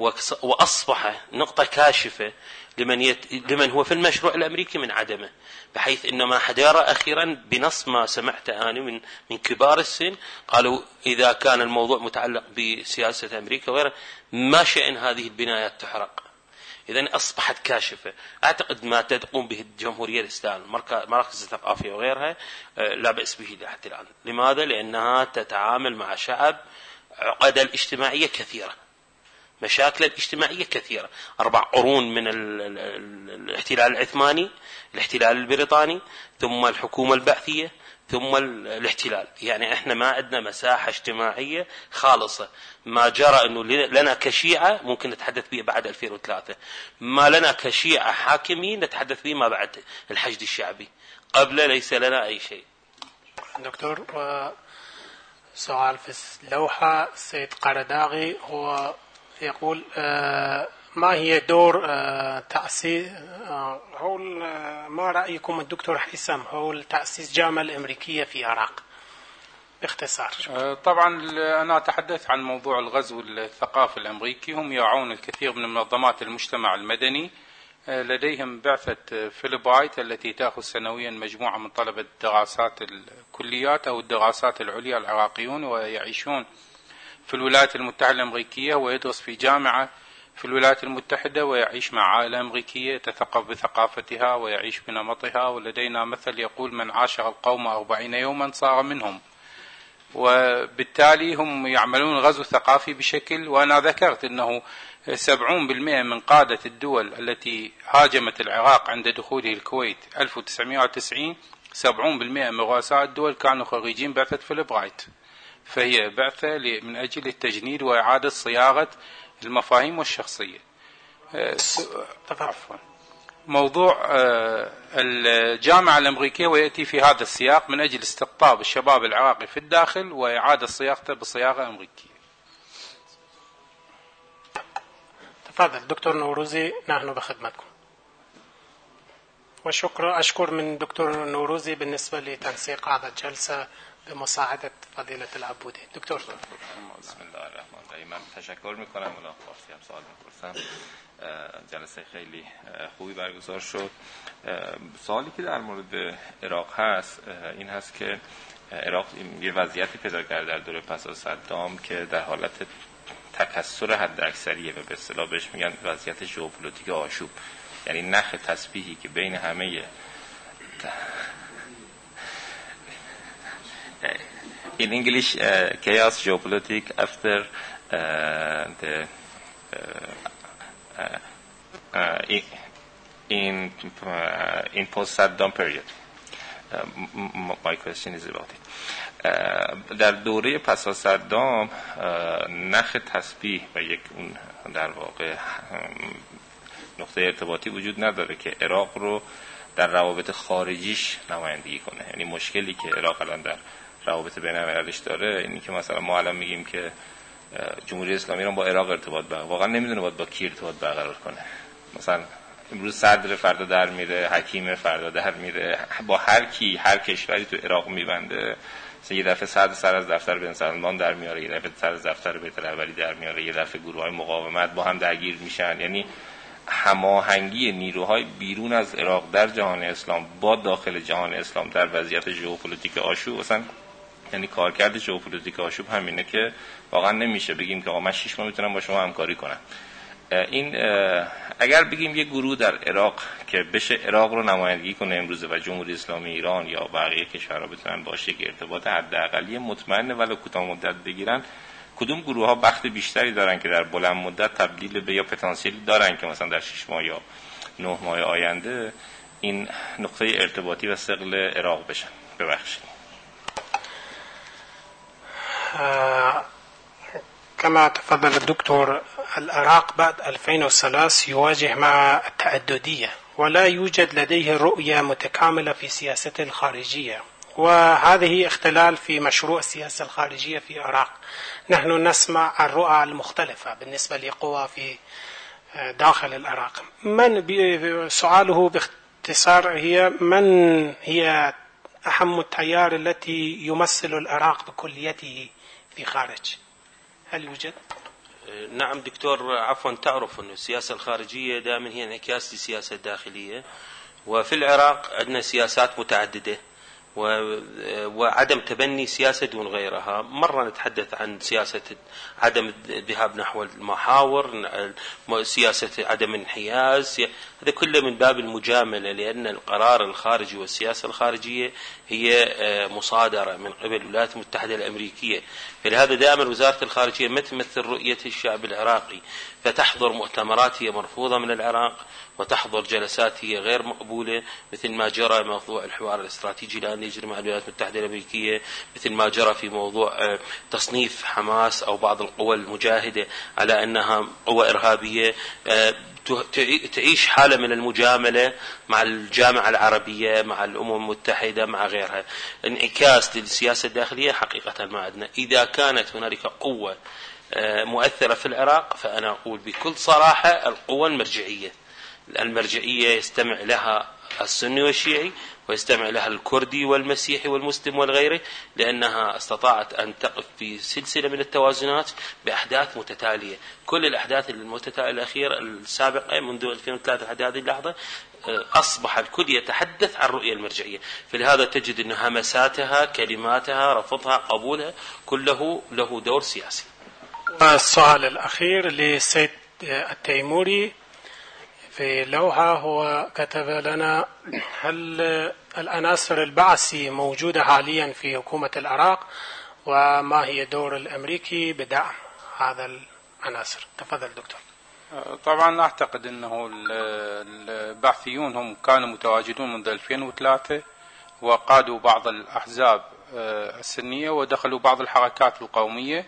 وأصبح نقطة كاشفة لمن, يت... لمن هو في المشروع الأمريكي من عدمه، بحيث إن ما حدار أخيرا بنص ما سمعت أنا من, من كبار السن، قالوا إذا كان الموضوع متعلق بسياسة أمريكا وغيره ما شأن هذه البنايات تحرق. إذن أصبحت كاشفة. أعتقد ما تقوم به الجمهورية الإسلامية المراكز الثقافية وغيرها لا بأس به حتى الآن. لماذا؟ لأنها تتعامل مع شعب عقد الاجتماعية كثيرة، مشاكل الاجتماعية كثيرة، أربع قرون من الاحتلال العثماني، الاحتلال البريطاني، ثم الحكومة البعثية، ثم الاحتلال. يعني احنا ما عندنا مساحة اجتماعية خالصة. ما جرى انه لنا كشيعة ممكن نتحدث به بعد ألفين وثلاثة، ما لنا كشيعة حاكمين نتحدث به ما بعد الحشد الشعبي، قبل ليس لنا اي شيء. دكتور، سؤال في اللوحة السيد قرداغي هو يقول ما هي دور تأسيس حول ما رأيكم الدكتور حسام حول تأسيس جامعة الأمريكية في العراق باختصار؟ طبعا أنا أتحدث عن موضوع الغزو الثقافي الأمريكي. هم يرعون الكثير من منظمات المجتمع المدني، لديهم بعثة فيلبرايت التي تأخذ سنويا مجموعة من طلبة دراسات الكليات أو الدراسات العليا العراقيون، ويعيشون في الولايات المتحدة الأمريكية، ويدرس في جامعة في الولايات المتحدة، ويعيش مع عائلة أمريكية يتثقف بثقافتها ويعيش بنمطها. ولدينا مثل يقول من عاشر القوم أربعين يوما صار منهم. وبالتالي هم يعملون غزو ثقافي بشكل، وأنا ذكرت أنه سبعون بالمئة من قادة الدول التي هاجمت العراق عند دخوله الكويت ألف وتسعمئة وتسعين، سبعون بالمئة من رؤساء الدول كانوا خريجين بعثة فيلبرايت. فهي بعثة من أجل التجنيد وإعادة صياغة المفاهيم والشخصية. عفوا. موضوع الجامعة الأمريكية ويأتي في هذا السياق من أجل استقطاب الشباب العراقي في الداخل وإعادة صياغته بصياغة أمريكية. تفضل دكتور نوروزي، نحن بخدمتكم. وشكرا أشكر من دكتور نوروزي بالنسبة لتنسيق هذا الجلسة بمساعدة فضيلة العبودي. دكتور. بسم الله الرحمن الرحیم. من تشکر میکنم. مولا فارسی هم سوال میپرسم. جلسه خیلی خوبی برگزار شد. سوالی که در مورد عراق هست این هست که عراق یه وضعیتی پیدا کرده در دوره پس از صدام که در حالت تکثر حد اکثریه و به اصطلاح بهش میگن وضعیت ژئوپلیتیک آشوب، یعنی نخ تسبیحی که بین همه in English uh, chaos geopolitic after uh, the uh, uh, in uh, in post Saddam period. Uh, my question is about it. در دوره پس از صدام نخ تسبیح و یک اون در واقع نقطه ارتباطی وجود نداره که عراق رو در روابط خارجیش نمایندگی کنه. یعنی مشکلی که عراق الان در روابط بین المللیش داره اینی که مثلا ما الان میگیم که جمهوری اسلامی رو با عراق ارتباط برقرار، واقعا نمیدونه باید با کی ارتباط برقرار کنه. مثلا امروز صدر فردا در میره، حکیم فردا در میره، با هر کی هر کشوری تو عراق میبنده. مثلا یه دفعه صدر سر از دفتر بن سلمان در میاره، یه دفعه سر از دفتر بیت الابری در میاره، یه دفعه گروه‌های مقاومت با هم درگیر میشن. یعنی هماهنگی نیروهای بیرون از عراق در جهان اسلام با داخل جهان اسلام در وضعیت ژئوپلیتیک آشوب، مثلا یعنی کارکرد ژئوپلیتیک آشوب همینه که واقعا نمیشه بگیم که آقا من شش ماه میتونم با شما همکاری کنم. این اگر بگیم یه گروه در عراق که بشه عراق رو نمایندگی کنه امروزه و جمهوری اسلامی ایران یا بقیه کشورها بتونن باشه که ارتباط حداقلی مطمئن ولو کوتاه مدت بگیرن، کدوم گروه ها بخت بیشتری دارن که در بلند مدت تبدیل به یا پتانسیلی دارن که مثلا در شش ماه یا نه ماه آینده این نقطه ارتباطی و ثقل عراق بشن؟ ببخشید. كما تفضل الدكتور، العراق بعد ألفين وثلاثة يواجه مع التعددية ولا يوجد لديه رؤية متكاملة في سياسته الخارجية، وهذه اختلال في مشروع السياسة الخارجية في العراق. نحن نسمع الرؤى المختلفة بالنسبة لقوى في داخل العراق. من سؤاله باختصار هي من هي أهم التيار التي يمثل العراق بكليته في خارج؟ هل يوجد؟ نعم دكتور، عفوا تعرف أن السياسة الخارجية دائما هي انعكاس للسياسة الداخلية، وفي العراق عندنا سياسات متعددة وعدم تبني سياسة دون غيرها. مرة نتحدث عن سياسة عدم الذهاب نحو المحاور، سياسة عدم الانحياز، هذا كله من باب المجاملة، لأن القرار الخارجي والسياسة الخارجية هي مصادرة من قبل الولايات المتحدة الأمريكية. فلهذا دائما وزارة الخارجية ما تمثل رؤية الشعب العراقي، فتحضر مؤتمرات هي مرفوضة من العراق وتحضر جلسات هي غير مقبولة، مثل ما جرى موضوع الحوار الاستراتيجي الآن يجري مع الولايات المتحدة الأمريكية، مثل ما جرى في موضوع تصنيف حماس أو بعض القوى المجاهدة على أنها قوى إرهابية. تعيش حالة من المجاملة مع الجامعة العربية، مع الأمم المتحدة، مع غيرها. انعكاس للسياسة الداخلية حقيقة ما عندنا. إذا كانت هنالك قوة مؤثرة في العراق فأنا أقول بكل صراحة القوة المرجعية. المرجعية يستمع لها السني والشيعي، ويستمع لها الكردي والمسيحي والمسلم والغيره، لأنها استطاعت أن تقف في سلسلة من التوازنات بأحداث متتالية. كل الأحداث المتتالية الأخيرة السابقة منذ ألفين وثلاثة لحد هذه اللحظة أصبح الكل يتحدث عن الرؤية المرجعية. فلهذا تجد أن همساتها، كلماتها، رفضها، قبولها، كله له دور سياسي. السؤال الأخير للسيد التيموري في لوحة، هو كتب لنا: هل العناصر البعثي موجودة حاليا في حكومة العراق، وما هي دور الأمريكي بدعم هذا العناصر؟ تفضل دكتور. طبعا أعتقد أنه البعثيون هم كانوا متواجدون منذ ألفين وثلاثة وقادوا بعض الأحزاب السنية ودخلوا بعض الحركات القومية.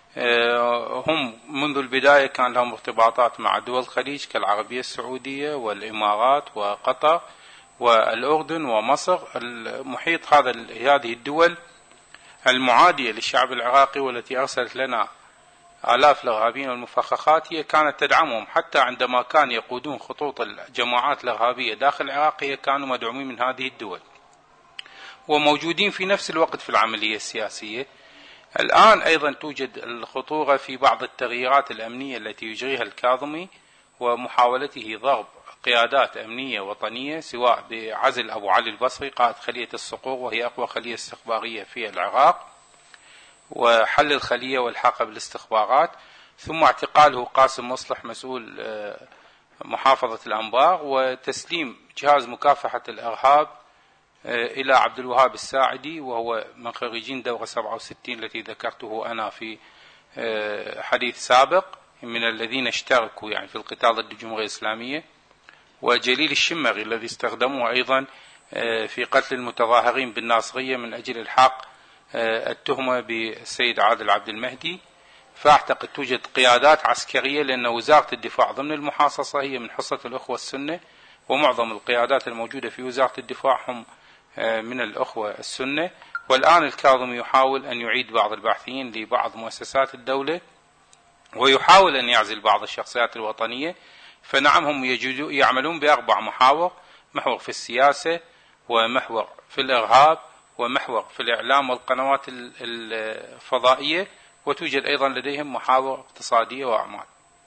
هم منذ البداية كان لهم ارتباطات مع دول الخليج كالعربية السعودية والإمارات وقطر والأردن ومصر. المحيط هذا هذه الدول المعادية للشعب العراقي والتي أرسلت لنا آلاف الإرهابيين والمفخخات هي كانت تدعمهم، حتى عندما كان يقودون خطوط الجماعات الإرهابية داخل العراق هي كانوا مدعومين من هذه الدول وموجودين في نفس الوقت في العملية السياسية. الآن أيضا توجد الخطورة في بعض التغييرات الأمنية التي يجريها الكاظمي ومحاولته ضرب قيادات أمنية وطنية، سواء بعزل أبو علي البصري قائد خلية الصقور وهي أقوى خلية استخبارية في العراق، وحل الخلية والحاقة بالاستخبارات، ثم اعتقاله قاسم مصلح مسؤول محافظة الأنبار، وتسليم جهاز مكافحة الإرهاب إلى عبد الوهاب الساعدي وهو من خريجين دورة سبعة وستين التي ذكرته أنا في حديث سابق من الذين اشتركوا يعني في القتال ضد الجمهورية الإسلامية، وجليل الشمري الذي استخدموه أيضا في قتل المتظاهرين بالناصرية من أجل الحاق التهمة بالسيد عادل عبد المهدي. فأعتقد توجد قيادات عسكرية، لأن وزارة الدفاع ضمن المحاصصة هي من حصة الأخوة السنة، ومعظم القيادات الموجودة في وزارة الدفاع هم من الأخوة السنة. والآن الكاظمي يحاول أن يعيد بعض الباحثين لبعض مؤسسات الدولة، ويحاول أن يعزل بعض الشخصيات الوطنية. فنعم هم يعملون بأربع محاور: محور في السياسة، ومحور في الإرهاب، ومحور في الإعلام والقنوات الفضائية، وتوجد أيضا لديهم محاور اقتصادية وأعمال.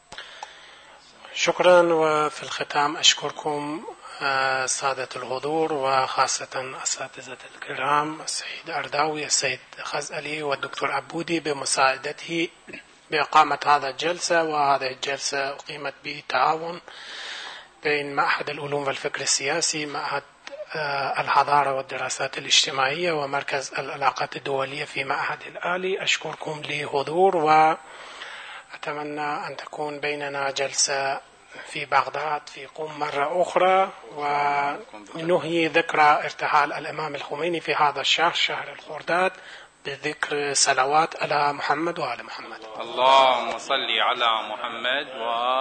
شكرا. وفي الختام أشكركم سادة الحضور، وخاصة أساتذة الكرام السيد أرداوي، السيد خزألي، والدكتور عبودي بمساعدته بإقامة هذا الجلسة. وهذه الجلسة أقيمت بتعاون بين معهد العلوم والفكر السياسي، معهد الحضارة والدراسات الاجتماعية، ومركز العلاقات الدولية في معهد الآلي. أشكركم لحضور، وأتمنى أن تكون بيننا جلسة في بغداد في قم مرة أخرى، ونهي ذكرى ارتحال الإمام الخميني في هذا الشهر، شهر الخرداد، بذكر صلوات على محمد وعلى محمد. اللهم صل على محمد و